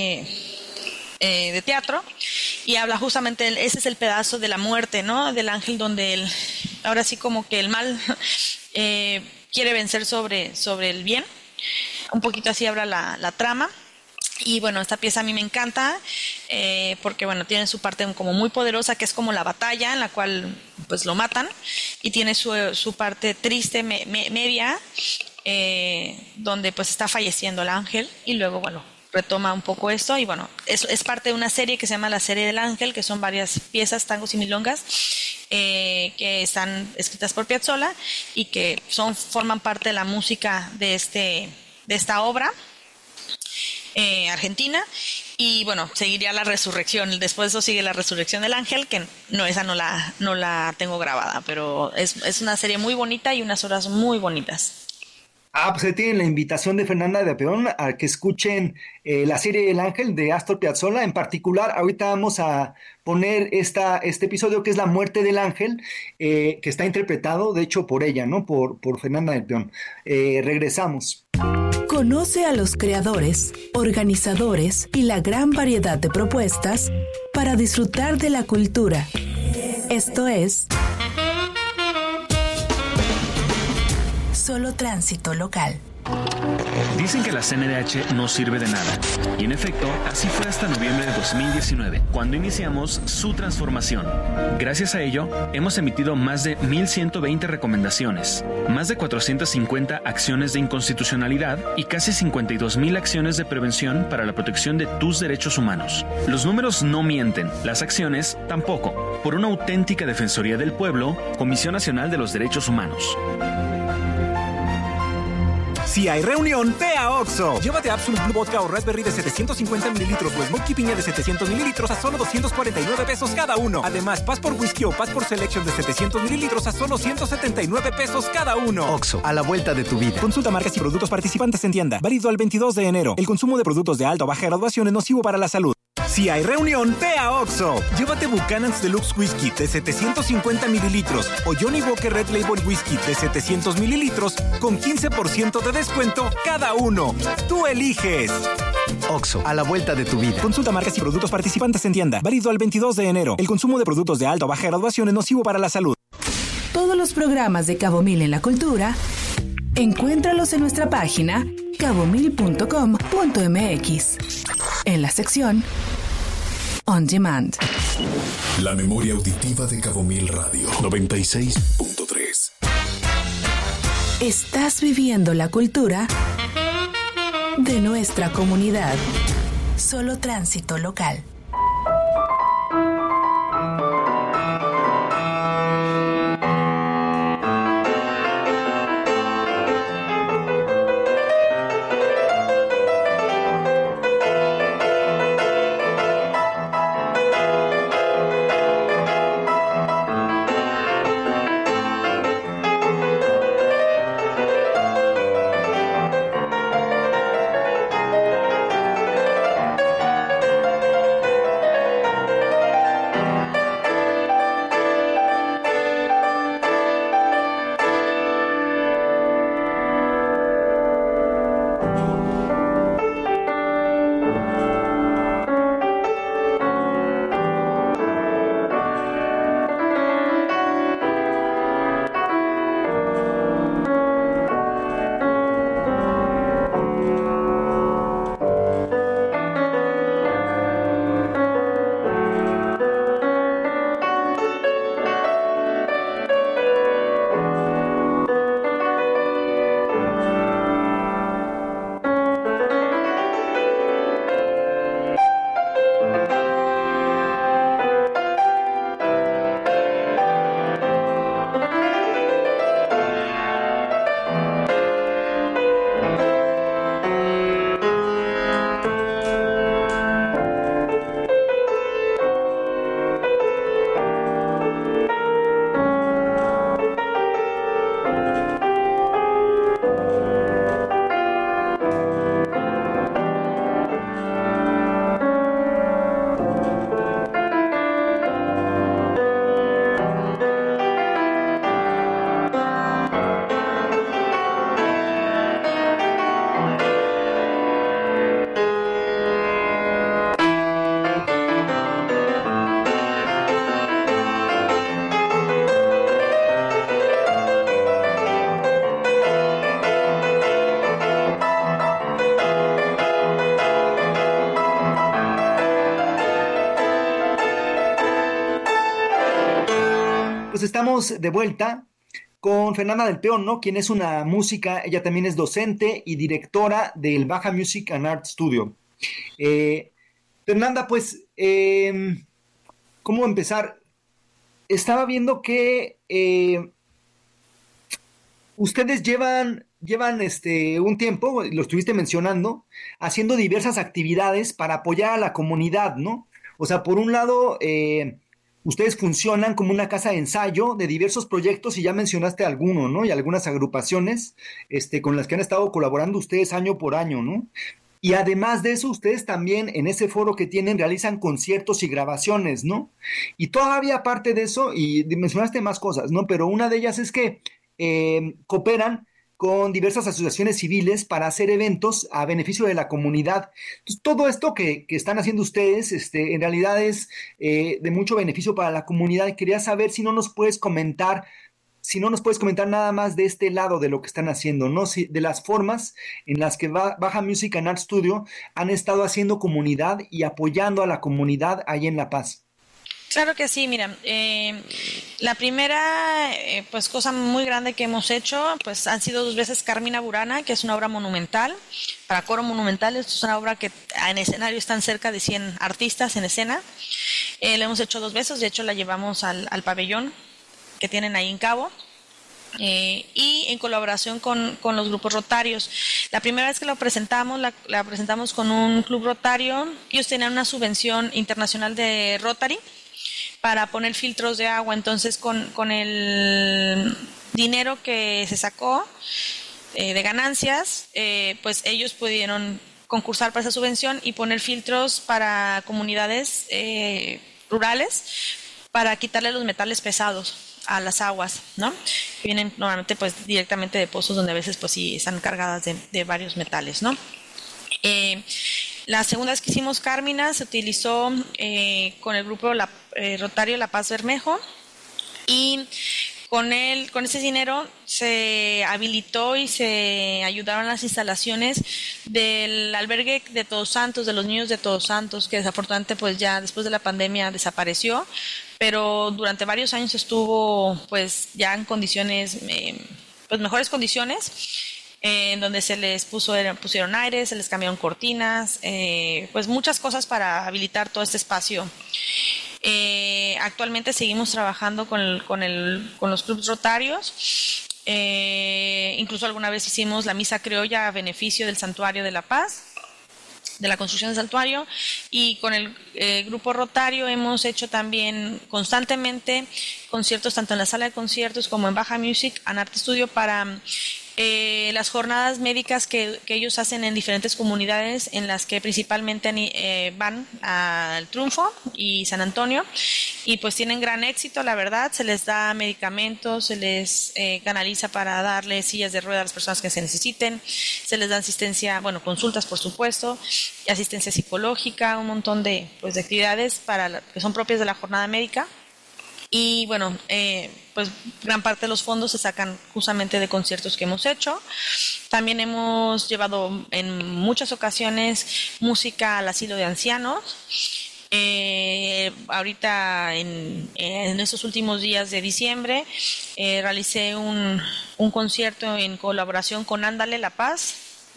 de teatro, y habla justamente, ese es el pedazo de la muerte, ¿no? Del ángel, donde ahora sí como que el mal quiere vencer sobre el bien. Un poquito así habla la trama. Y bueno, esta pieza a mí me encanta porque bueno, tiene su parte como muy poderosa, que es como la batalla en la cual pues lo matan, y tiene su parte triste media, donde pues está falleciendo el ángel, y luego bueno, retoma un poco esto, y bueno, es parte de una serie que se llama La Serie del Ángel, que son varias piezas, tangos y milongas, que están escritas por Piazzolla y que forman parte de la música de esta obra argentina. Y bueno, seguiría la resurrección, después de eso sigue La Resurrección del Ángel, que esa no la tengo grabada, pero es una serie muy bonita y unas obras muy bonitas. Pues ahí tienen la invitación de Fernanda de Peón a que escuchen La Serie del Ángel de Astor Piazzolla. En particular, ahorita vamos a poner este episodio que es La Muerte del Ángel, que está interpretado, de hecho, por ella, ¿no? Por Fernanda de Peón. Regresamos. Conoce a los creadores, organizadores y la gran variedad de propuestas para disfrutar de la cultura. Esto es Solo Tránsito Local. Dicen que la CNDH no sirve de nada. Y en efecto, así fue hasta noviembre de 2019, cuando iniciamos su transformación. Gracias a ello, hemos emitido más de 1,120 recomendaciones, más de 450 acciones de inconstitucionalidad y casi 52,000 acciones de prevención para la protección de tus derechos humanos. Los números no mienten, las acciones tampoco. Por una auténtica Defensoría del Pueblo, Comisión Nacional de los Derechos Humanos. Si hay reunión, ve a Oxxo. Llévate Absolut Blue Vodka o Raspberry de 750 mililitros o Smoky Piña de 700 mililitros a solo 249 pesos cada uno. Además, Passport Whisky o Passport Selection de 700 mililitros a solo 179 pesos cada uno. Oxxo, a la vuelta de tu vida. Consulta marcas y productos participantes en tienda. Válido al 22 de enero. El consumo de productos de alta o baja graduación es nocivo para la salud. Si hay reunión, ve a Oxxo. Llévate Buchanan's Deluxe Whisky de 750 mililitros o Johnny Walker Red Label Whisky de 700 mililitros con 15% de descuento cada uno. Tú eliges. Oxxo, a la vuelta de tu vida. Consulta marcas y productos participantes en tienda. Válido al 22 de enero. El consumo de productos de alta o baja graduación es nocivo para la salud. Todos los programas de Cabo Mil en la Cultura, encuéntralos en nuestra página cabomil.com.mx. En la sección On Demand. La memoria auditiva de Cabo Mil Radio 96.3. Estás viviendo la cultura de nuestra comunidad. Solo Tránsito Local. Pues estamos de vuelta con Fernanda del Peón, ¿no? Quien es una música, ella también es docente y directora del Baja Music and Art Studio. Fernanda, pues, ¿cómo empezar? Estaba viendo que ustedes llevan un tiempo, lo estuviste mencionando, haciendo diversas actividades para apoyar a la comunidad, ¿no? O sea, por un lado, ustedes funcionan como una casa de ensayo de diversos proyectos y ya mencionaste alguno, ¿no? Y algunas agrupaciones con las que han estado colaborando ustedes año por año, ¿no? Y además de eso, ustedes también en ese foro que tienen realizan conciertos y grabaciones, ¿no? Y todavía aparte de eso, y mencionaste más cosas, ¿no? Pero una de ellas es que cooperan con diversas asociaciones civiles para hacer eventos a beneficio de la comunidad. Entonces, todo esto que están haciendo ustedes, en realidad es de mucho beneficio para la comunidad. Y quería saber si no nos puedes comentar nada más de este lado de lo que están haciendo, ¿no? Si, de las formas en las que Baja Music and Art Studio han estado haciendo comunidad y apoyando a la comunidad ahí en La Paz. Claro que sí, mira, la primera pues cosa muy grande que hemos hecho pues han sido 2 veces Carmina Burana, que es una obra monumental, para coro monumental. Es una obra que en escenario están cerca de 100 artistas en escena. La hemos hecho 2 veces, de hecho la llevamos al pabellón que tienen ahí en Cabo. y en colaboración con los grupos rotarios. La primera vez que lo presentamos, la presentamos con un club rotario. Ellos tenían una subvención internacional de Rotary para poner filtros de agua. Entonces, con el dinero que se sacó de ganancias, pues ellos pudieron concursar para esa subvención y poner filtros para comunidades rurales para quitarle los metales pesados a las aguas, ¿no? Que vienen normalmente pues directamente de pozos donde a veces pues sí están cargadas de varios metales, ¿no? La segunda vez que hicimos Carmina se utilizó con el grupo Rotario La Paz Bermejo, y con ese dinero se habilitó y se ayudaron las instalaciones del albergue de Todos Santos, de los niños de Todos Santos, que desafortunadamente pues ya después de la pandemia desapareció, pero durante varios años estuvo pues ya en condiciones, pues mejores condiciones, en donde se les pusieron aires, se les cambiaron cortinas, pues muchas cosas para habilitar todo este espacio. Actualmente seguimos trabajando con los clubes rotarios. Incluso alguna vez hicimos la misa criolla a beneficio del Santuario de la Paz, de la construcción del santuario, y con el grupo rotario hemos hecho también constantemente conciertos tanto en la sala de conciertos como en Baja Music and Art Studio para las jornadas médicas que ellos hacen en diferentes comunidades, en las que principalmente van al Triunfo y San Antonio, y pues tienen gran éxito, la verdad. Se les da medicamentos, se les canaliza para darle sillas de ruedas a las personas que se necesiten, se les da asistencia, bueno, consultas por supuesto, asistencia psicológica, un montón de actividades que son propias de la jornada médica. Y bueno, pues gran parte de los fondos se sacan justamente de conciertos que hemos hecho. También hemos llevado en muchas ocasiones música al asilo de ancianos. Ahorita en estos últimos días de diciembre realicé un concierto en colaboración con Ándale La Paz,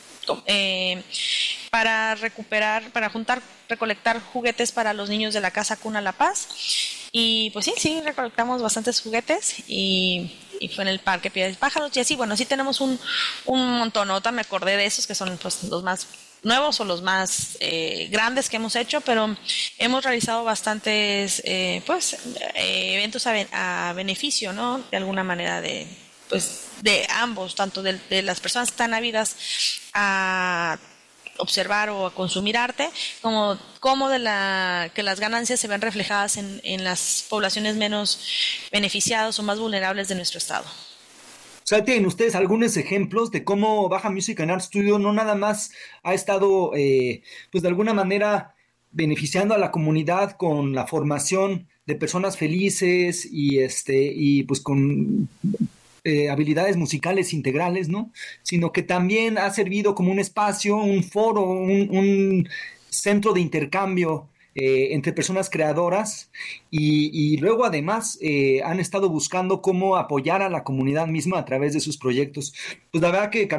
para recolectar juguetes para los niños de la Casa Cuna La Paz. Y pues sí, recolectamos bastantes juguetes y fue en el Parque Piedras y Pájaros. Y así, bueno, sí tenemos un montón. Ahorita me acordé de esos que son pues los más nuevos o los más grandes que hemos hecho, pero hemos realizado bastantes eventos a beneficio, ¿no? De alguna manera de ambos, tanto de las personas que están ávidas a observar o a consumir arte, como que las ganancias se ven reflejadas en las poblaciones menos beneficiadas o más vulnerables de nuestro estado. O sea, ¿tienen ustedes algunos ejemplos de cómo Baja Music and Art Studio no nada más ha estado, pues de alguna manera, beneficiando a la comunidad con la formación de personas felices y pues con habilidades musicales integrales, ¿no? Sino que también ha servido como un espacio, un foro, un centro de intercambio entre personas creadoras y luego además han estado buscando cómo apoyar a la comunidad misma a través de sus proyectos. Pues la verdad que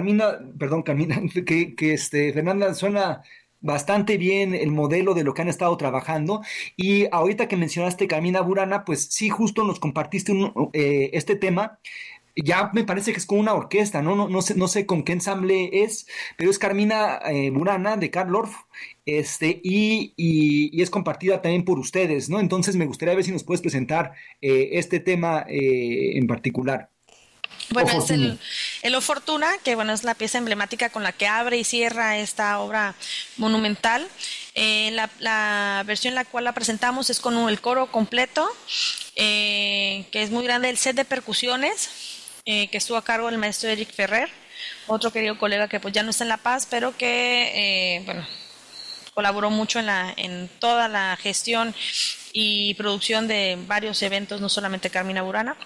Fernanda, suena bastante bien el modelo de lo que han estado trabajando. Y ahorita que mencionaste Carmina Burana, pues sí, justo nos compartiste este tema. Ya me parece que es con una orquesta, ¿no? No sé con qué ensamble es, pero es Carmina Burana de Karl Orff, y es compartida también por ustedes, ¿no? Entonces me gustaría ver si nos puedes presentar este tema en particular. Bueno, es el O Fortuna, que bueno, es la pieza emblemática con la que abre y cierra esta obra monumental. La versión en la cual la presentamos es con el coro completo, que es muy grande, el set de percusiones, que estuvo a cargo del maestro Eric Ferrer, otro querido colega que pues ya no está en La Paz, pero que colaboró mucho en toda la gestión y producción de varios eventos, no solamente Carmina Burana.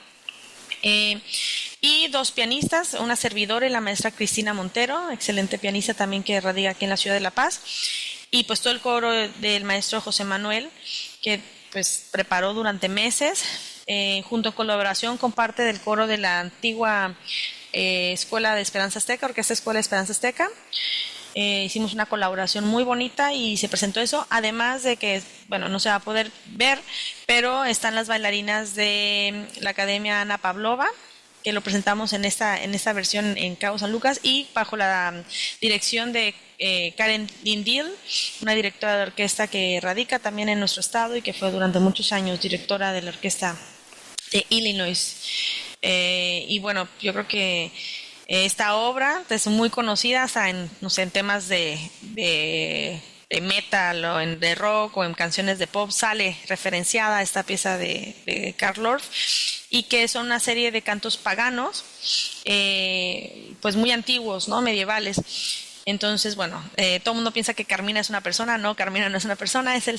Y dos pianistas, una servidora y la maestra Cristina Montero, excelente pianista también que radica aquí en la ciudad de La Paz, y pues todo el coro del maestro José Manuel, que pues preparó durante meses, junto en colaboración con parte del coro de la antigua Escuela de Esperanza Azteca, Orquesta Escuela de Esperanza Azteca. Hicimos una colaboración muy bonita y se presentó eso, además de que, bueno, no se va a poder ver, pero están las bailarinas de la Academia Ana Pavlova, que lo presentamos en esta versión en Cabo San Lucas, y bajo la dirección de Karen Dindil, una directora de orquesta que radica también en nuestro estado y que fue durante muchos años directora de la orquesta de Illinois. Y bueno, yo creo que esta obra es muy conocida hasta en temas de metal o de rock o en canciones de pop, sale referenciada esta pieza de Carl Orff, y que son una serie de cantos paganos, pues muy antiguos, ¿no? Medievales. Entonces, bueno, todo el mundo piensa que Carmina es una persona. No, Carmina no es una persona, es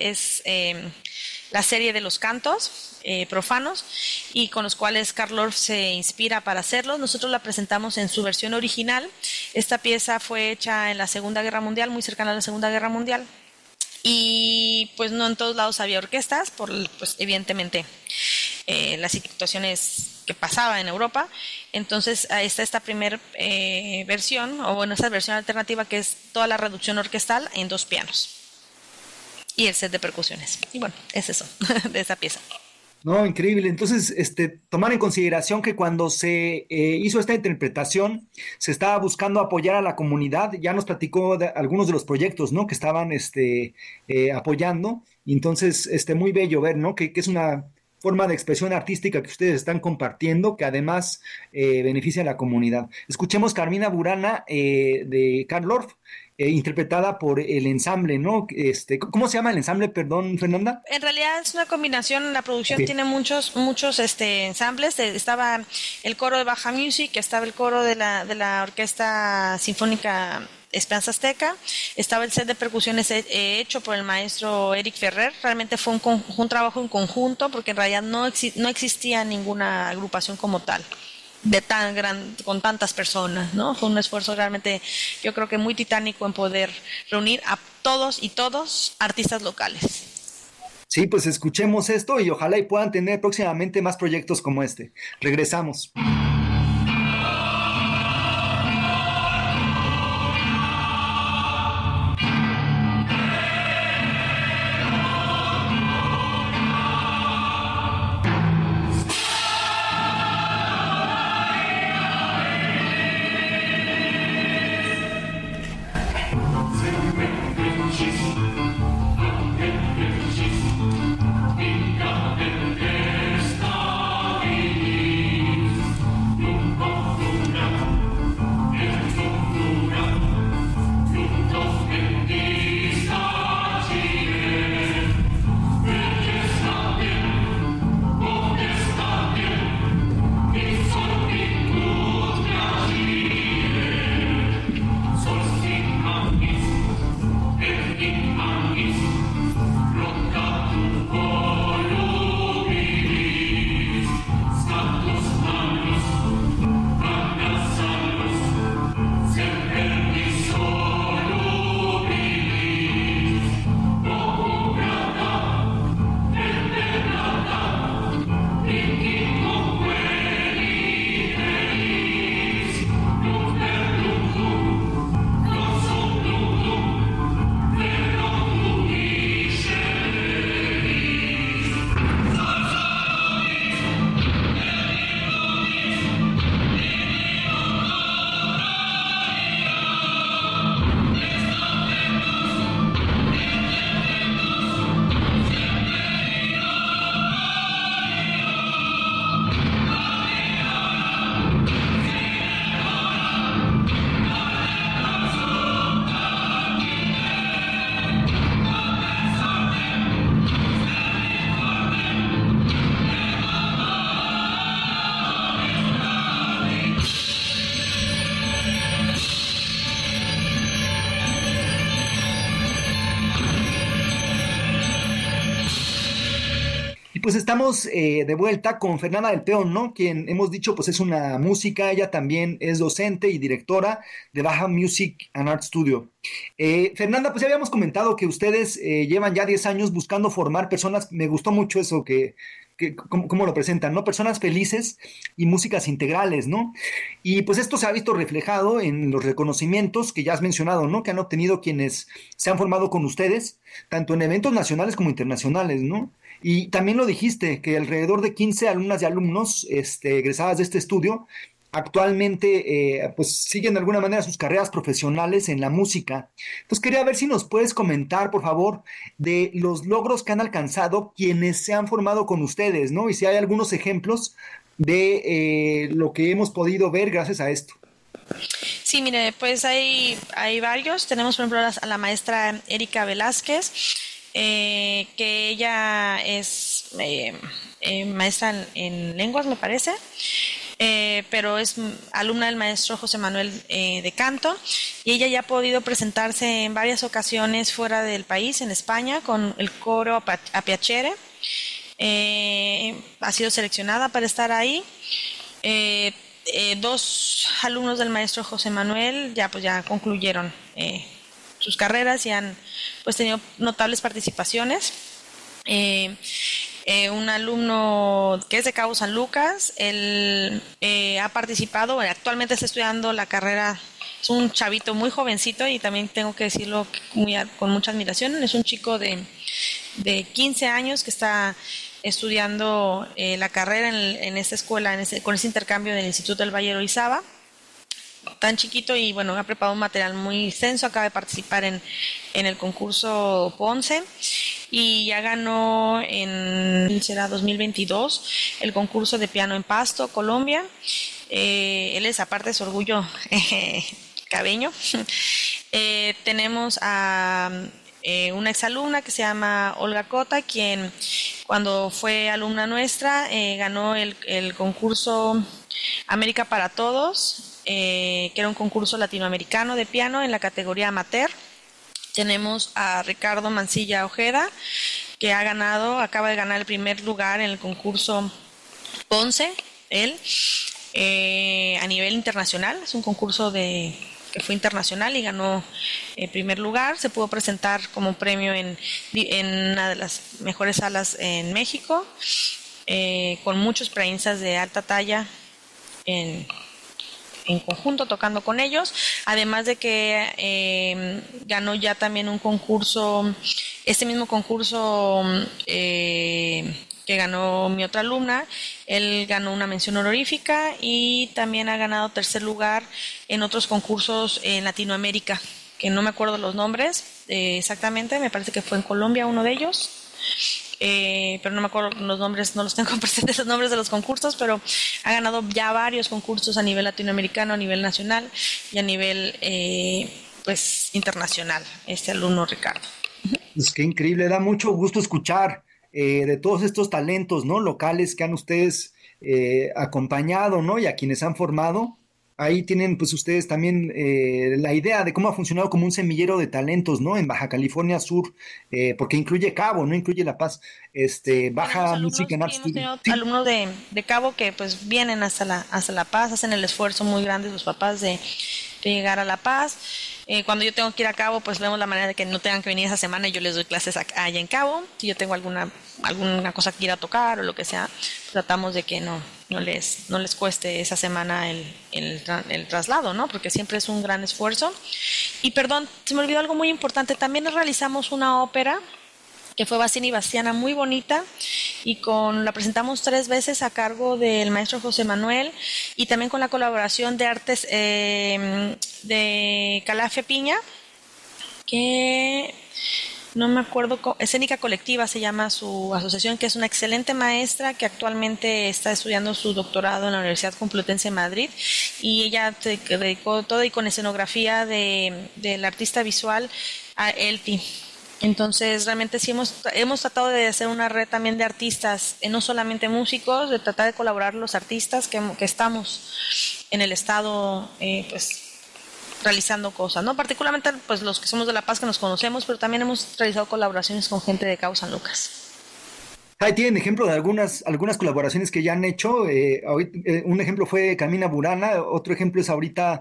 la serie de los cantos profanos, y con los cuales Carl Orff se inspira para hacerlos. Nosotros la presentamos en su versión original. Esta pieza fue hecha en la Segunda Guerra Mundial, muy cercana a la Segunda Guerra Mundial, y pues no en todos lados había orquestas, pues evidentemente las situaciones que pasaba en Europa. Entonces está esta primera versión, o bueno, esa versión alternativa, que es toda la reducción orquestal en 2 pianos y el set de percusiones. Y bueno, es eso de esa pieza. No, increíble. Entonces, tomar en consideración que cuando se hizo esta interpretación, se estaba buscando apoyar a la comunidad. Ya nos platicó de algunos de los proyectos, ¿no?, que estaban apoyando. Y entonces, muy bello ver, ¿no?, que es una forma de expresión artística que ustedes están compartiendo, que además beneficia a la comunidad. Escuchemos Carmina Burana de Carl Orff, interpretada por el ensamble, ¿no? ¿Cómo se llama el ensamble, perdón, Fernanda? En realidad es una combinación, la producción Okay. tiene muchos ensambles. Estaba el coro de Baja Music, estaba el coro de la Orquesta Sinfónica Esperanza Azteca, estaba el set de percusiones hecho por el maestro Eric Ferrer. Realmente fue un trabajo en conjunto, porque en realidad no existía ninguna agrupación como tal con tantas personas, ¿no? Fue un esfuerzo realmente, yo creo que muy titánico, en poder reunir a todos artistas locales. Sí, pues escuchemos esto y ojalá y puedan tener próximamente más proyectos como este. Regresamos. Pues estamos de vuelta con Fernanda del Peón, ¿no? Quien hemos dicho pues es una música, ella también es docente y directora de Baja Music and Art Studio. Fernanda, pues ya habíamos comentado que ustedes llevan ya 10 años buscando formar personas. Me gustó mucho eso, que cómo lo presentan, ¿no? Personas felices y músicas integrales, ¿no? Y pues esto se ha visto reflejado en los reconocimientos que ya has mencionado, ¿no? Que han obtenido quienes se han formado con ustedes, tanto en eventos nacionales como internacionales, ¿no? Y también lo dijiste, que alrededor de 15 alumnas y alumnos egresadas de este estudio actualmente pues siguen de alguna manera sus carreras profesionales en la música. Entonces quería ver si nos puedes comentar, por favor, de los logros que han alcanzado quienes se han formado con ustedes, ¿no? Y si hay algunos ejemplos de lo que hemos podido ver gracias a esto. Sí, mire, pues hay varios. Tenemos, por ejemplo, a la maestra Erika Velázquez, que ella es maestra en lenguas, me parece. Pero es alumna del maestro José Manuel de canto, y ella ya ha podido presentarse en varias ocasiones fuera del país, en España, con el coro a Piacere. Ha sido seleccionada para estar ahí. Dos alumnos del maestro José Manuel ya concluyeron sus carreras y han pues tenido notables participaciones. Un alumno que es de Cabo San Lucas, él ha participado, actualmente está estudiando la carrera, es un chavito muy jovencito y también tengo que decirlo con mucha admiración, es un chico de 15 años que está estudiando la carrera en esta escuela, con ese intercambio del Instituto del Valle de Orizaba. Tan chiquito y bueno, ha preparado un material muy extenso, acaba de participar en el concurso Ponce y ya ganó será 2022 el concurso de piano en Pasto, Colombia. Él es aparte de su orgullo cabeño. Tenemos a una exalumna que se llama Olga Cota, quien cuando fue alumna nuestra ganó el concurso América para Todos, que era un concurso latinoamericano de piano en la categoría amateur. Tenemos a Ricardo Mancilla Ojeda, que acaba de ganar el primer lugar en el concurso Ponce, él, a nivel internacional. Es un concurso que fue internacional y ganó el primer lugar. Se pudo presentar como premio en una de las mejores salas en México, con muchos pianistas de alta talla en conjunto tocando con ellos, además de que ganó ya también un concurso, este mismo concurso que ganó mi otra alumna. Él ganó una mención honorífica y también ha ganado tercer lugar en otros concursos en Latinoamérica, que no me acuerdo los nombres exactamente, me parece que fue en Colombia uno de ellos. Pero no me acuerdo los nombres, no los tengo presentes los nombres de los concursos, pero ha ganado ya varios concursos a nivel latinoamericano, a nivel nacional y a nivel pues internacional, este alumno Ricardo. Pues qué increíble, da mucho gusto escuchar de todos estos talentos, ¿no? Locales que han ustedes acompañado, ¿no? Y a quienes han formado. Ahí tienen pues ustedes también la idea de cómo ha funcionado como un semillero de talentos, ¿no? En Baja California Sur, porque incluye Cabo, no incluye La Paz, Baja Music and Art Studio. Sí. Alumnos de Cabo que pues vienen hasta La Paz, hacen el esfuerzo muy grande los papás de llegar a La Paz. Cuando yo tengo que ir a Cabo, pues vemos la manera de que no tengan que venir esa semana y yo les doy clases allá en Cabo. Si yo tengo alguna cosa que ir a tocar o lo que sea, tratamos de que no les cueste esa semana el traslado, ¿no? Porque siempre es un gran esfuerzo. Y perdón, se me olvidó algo muy importante. También realizamos una ópera que fue Bastián y Bastiana, muy bonita, y la presentamos 3 veces a cargo del maestro José Manuel, y también con la colaboración de artes de Calafia Piña, que no me acuerdo, Escénica Colectiva se llama su asociación, que es una excelente maestra que actualmente está estudiando su doctorado en la Universidad Complutense de Madrid, y ella se dedicó todo y con escenografía del artista visual a Elti. Entonces realmente sí hemos tratado de hacer una red también de artistas, no solamente músicos, de tratar de colaborar los artistas que estamos en el estado pues realizando cosas, ¿no? Particularmente pues los que somos de La Paz, que nos conocemos, pero también hemos realizado colaboraciones con gente de Cabo San Lucas. Ahí tienen ejemplo de algunas colaboraciones que ya han hecho. Un ejemplo fue Camina Burana, otro ejemplo es ahorita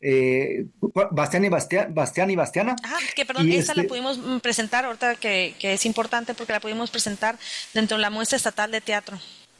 Bastián y Bastiana. Que perdón, Y esa la pudimos presentar ahorita que es importante porque la pudimos presentar dentro de la muestra estatal de teatro.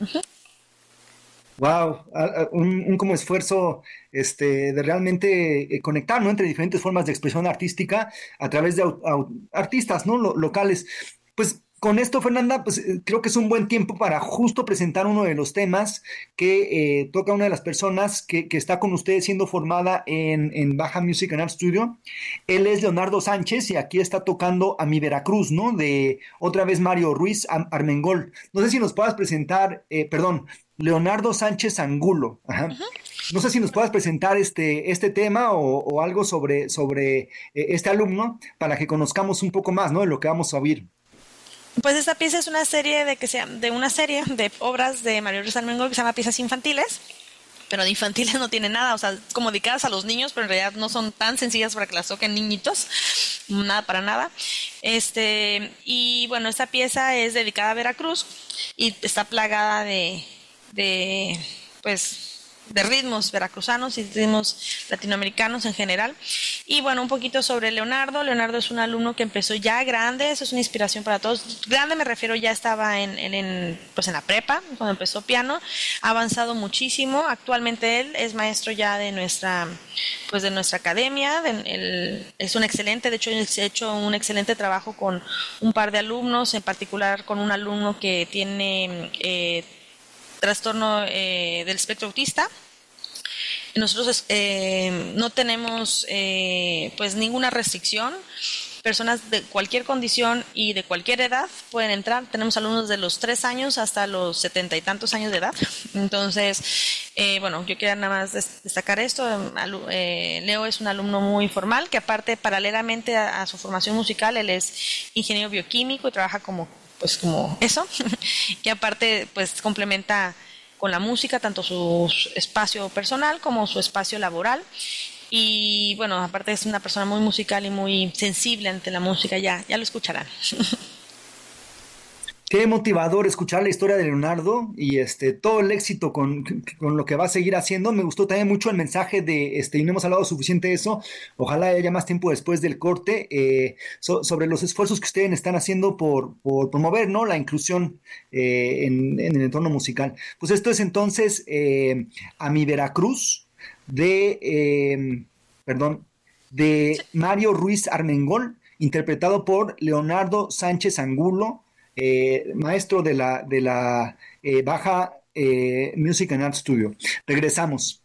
Wow, un como esfuerzo de realmente conectar, ¿no? Entre diferentes formas de expresión artística a través de artistas, ¿no? Locales. Pues con esto, Fernanda, pues creo que es un buen tiempo para justo presentar uno de los temas que toca una de las personas que está con ustedes siendo formada en Baja Music and Art Studio. Él es Leonardo Sánchez y aquí está tocando A Mi Veracruz, ¿no? De otra vez Mario Ruiz Armengol. No sé si nos puedas presentar, Leonardo Sánchez Angulo. Ajá. No sé si nos puedas presentar este tema o algo sobre este alumno para que conozcamos un poco más, ¿no? De lo que vamos a oír. Pues esta pieza es una serie de una serie de obras de Mario Ruiz Armengol que se llama Piezas Infantiles, pero de infantiles no tiene nada, o sea, como dedicadas a los niños, pero en realidad no son tan sencillas para que las toquen niñitos, nada para nada. Y bueno, esta pieza es dedicada a Veracruz y está plagada de ritmos veracruzanos y ritmos latinoamericanos en general. Y bueno, un poquito sobre Leonardo. Leonardo es un alumno que empezó ya grande, eso es una inspiración para todos. Grande me refiero, ya estaba en la prepa, cuando empezó piano. Ha avanzado muchísimo. Actualmente él es maestro ya de nuestra academia. Es un excelente, de hecho he hecho un excelente trabajo con un par de alumnos, en particular con un alumno que tiene trastorno del espectro autista. Nosotros no tenemos ninguna restricción. Personas de cualquier condición y de cualquier edad pueden entrar. Tenemos alumnos de los 3 años hasta los 70 y tantos años de edad. Entonces, yo quería nada más destacar esto. Leo es un alumno muy formal que aparte, paralelamente a su formación musical, él es ingeniero bioquímico y trabaja como eso, y aparte pues complementa con la música tanto su espacio personal como su espacio laboral. Y bueno, aparte es una persona muy musical y muy sensible ante la música, ya lo escucharán. Qué motivador escuchar la historia de Leonardo y todo el éxito con lo que va a seguir haciendo. Me gustó también mucho el mensaje y no hemos hablado suficiente de eso. Ojalá haya más tiempo después del corte sobre los esfuerzos que ustedes están haciendo por promover, ¿no? La inclusión en el entorno musical. Pues esto es entonces A Mi Veracruz de Mario Ruiz Armengol, interpretado por Leonardo Sánchez Angulo, maestro de la Baja Music and Art Studio. Regresamos.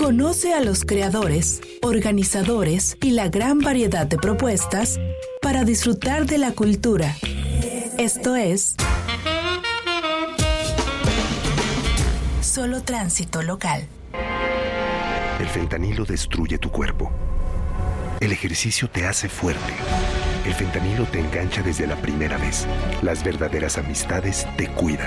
Conoce a los creadores, organizadores y la gran variedad de propuestas para disfrutar de la cultura. Esto es Solo Tránsito Local. El fentanilo destruye tu cuerpo. El ejercicio te hace fuerte. El fentanilo te engancha desde la primera vez. Las verdaderas amistades te cuidan.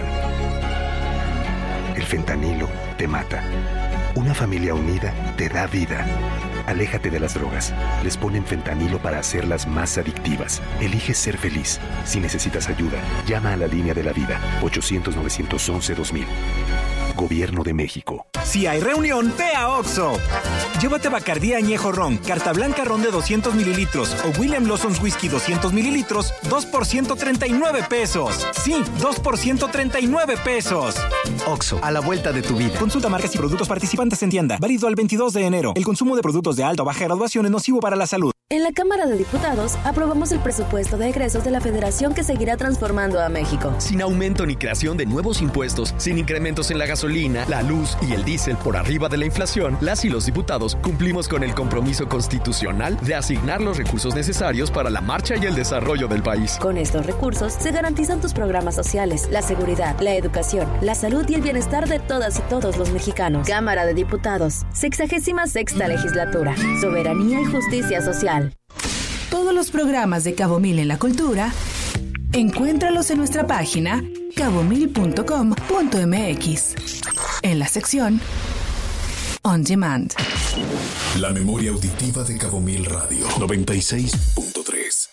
El fentanilo te mata. Una familia unida te da vida. Aléjate de las drogas. Les ponen fentanilo para hacerlas más adictivas. Elige ser feliz. Si necesitas ayuda, llama a la línea de la vida. 800-911-2000. Gobierno de México. Si hay reunión, ve a Oxxo. Llévate Bacardí Añejo Ron, Carta Blanca Ron de 200 mililitros o William Lawson's Whisky 200 mililitros, 2 por 139 pesos. Sí, 2 por 139 pesos. Oxxo, a la vuelta de tu vida. Consulta marcas y productos participantes en tienda. Válido al 22 de enero. El consumo de productos de alta o baja graduación es nocivo para la salud. En la Cámara de Diputados aprobamos el presupuesto de egresos de la Federación que seguirá transformando a México. Sin aumento ni creación de nuevos impuestos, sin incrementos en la gasolina, la luz y el diésel por arriba de la inflación, las y los diputados cumplimos con el compromiso constitucional de asignar los recursos necesarios para la marcha y el desarrollo del país. Con estos recursos se garantizan tus programas sociales, la seguridad, la educación, la salud y el bienestar de todas y todos los mexicanos. Cámara de Diputados, 66ª Legislatura, Soberanía y Justicia Social. Todos los programas de Cabo Mil en la cultura, encuéntralos en nuestra página cabomil.com.mx, en la sección On Demand. La memoria auditiva de Cabo Mil Radio 96.3.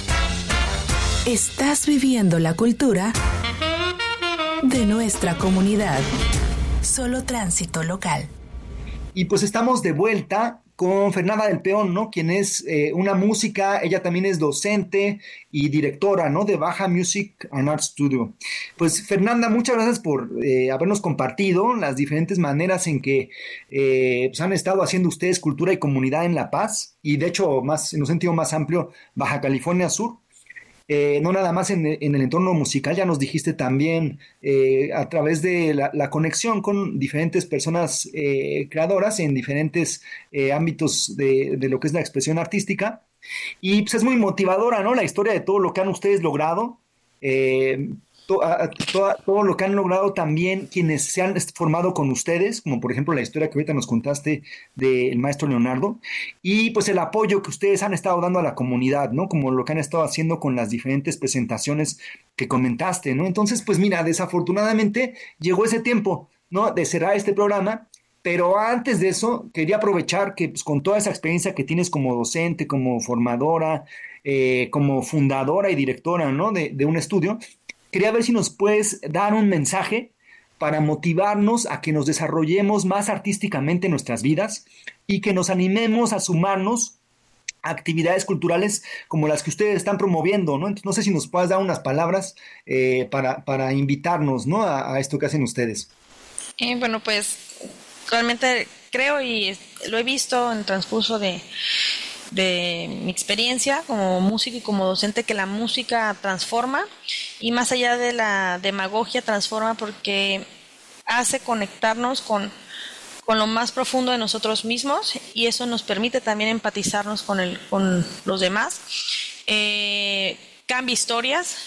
Estás viviendo la cultura de nuestra comunidad. Solo Tránsito Local. Y pues estamos de vuelta con Fernanda del Peón, ¿no? Quien es una música, ella también es docente y directora, ¿no? De Baja Music and Art Studio. Pues Fernanda, muchas gracias por habernos compartido las diferentes maneras en que pues han estado haciendo ustedes cultura y comunidad en La Paz, y de hecho, más en un sentido más amplio, Baja California Sur. No nada más en el entorno musical, ya nos dijiste también a través de la conexión con diferentes personas creadoras en diferentes ámbitos de lo que es la expresión artística, y pues es muy motivadora, ¿no? La historia de todo lo que han ustedes logrado, todo lo que han logrado también quienes se han formado con ustedes, como por ejemplo la historia que ahorita nos contaste del maestro Leonardo, y pues el apoyo que ustedes han estado dando a la comunidad, ¿no? Como lo que han estado haciendo con las diferentes presentaciones que comentaste, ¿no? Entonces, pues mira, desafortunadamente llegó ese tiempo, ¿no? De cerrar este programa, pero antes de eso quería aprovechar que pues, con toda esa experiencia que tienes como docente, como formadora, como fundadora y directora, ¿no? de un estudio, quería ver si nos puedes dar un mensaje para motivarnos a que nos desarrollemos más artísticamente en nuestras vidas y que nos animemos a sumarnos a actividades culturales como las que ustedes están promoviendo, ¿no? Entonces, no sé si nos puedas dar unas palabras para invitarnos, ¿no? a esto que hacen ustedes. Bueno, pues realmente creo y lo he visto en el transcurso de mi experiencia como músico y como docente, que la música transforma, y más allá de la demagogia transforma porque hace conectarnos con lo más profundo de nosotros mismos, y eso nos permite también empatizarnos con los demás, cambia historias,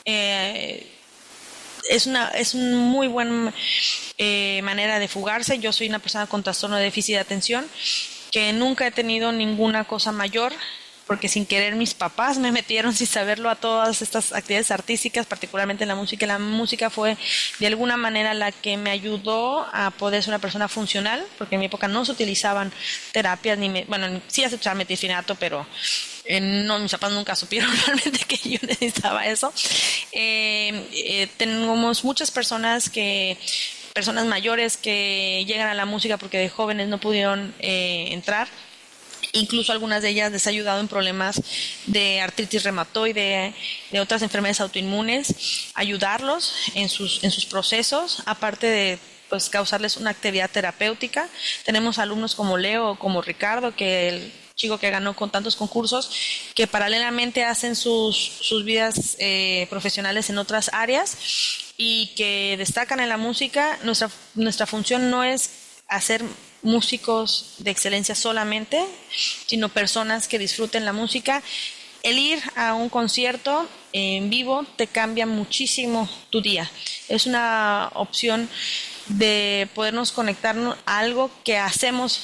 es una muy buena manera de fugarse. Yo soy una persona con trastorno de déficit de atención, que nunca he tenido ninguna cosa mayor, porque sin querer mis papás me metieron sin saberlo a todas estas actividades artísticas, particularmente en la música. La música fue de alguna manera la que me ayudó a poder ser una persona funcional, porque en mi época no se utilizaban terapias, sí se usaba metilfenidato, pero no, mis papás nunca supieron realmente que yo necesitaba eso. Tenemos muchas personas mayores que llegan a la música porque de jóvenes no pudieron entrar. Incluso algunas de ellas les ha ayudado en problemas de artritis reumatoide, de otras enfermedades autoinmunes, ayudarlos en sus procesos, aparte de pues causarles una actividad terapéutica. Tenemos alumnos como Leo o como Ricardo, que el chico que ganó con tantos concursos, que paralelamente hacen sus vidas profesionales en otras áreas y que destacan en la música. Nuestra función no es hacer músicos de excelencia solamente, sino personas que disfruten la música. El ir a un concierto en vivo te cambia muchísimo tu día. Es una opción de podernos conectarnos a algo que hacemos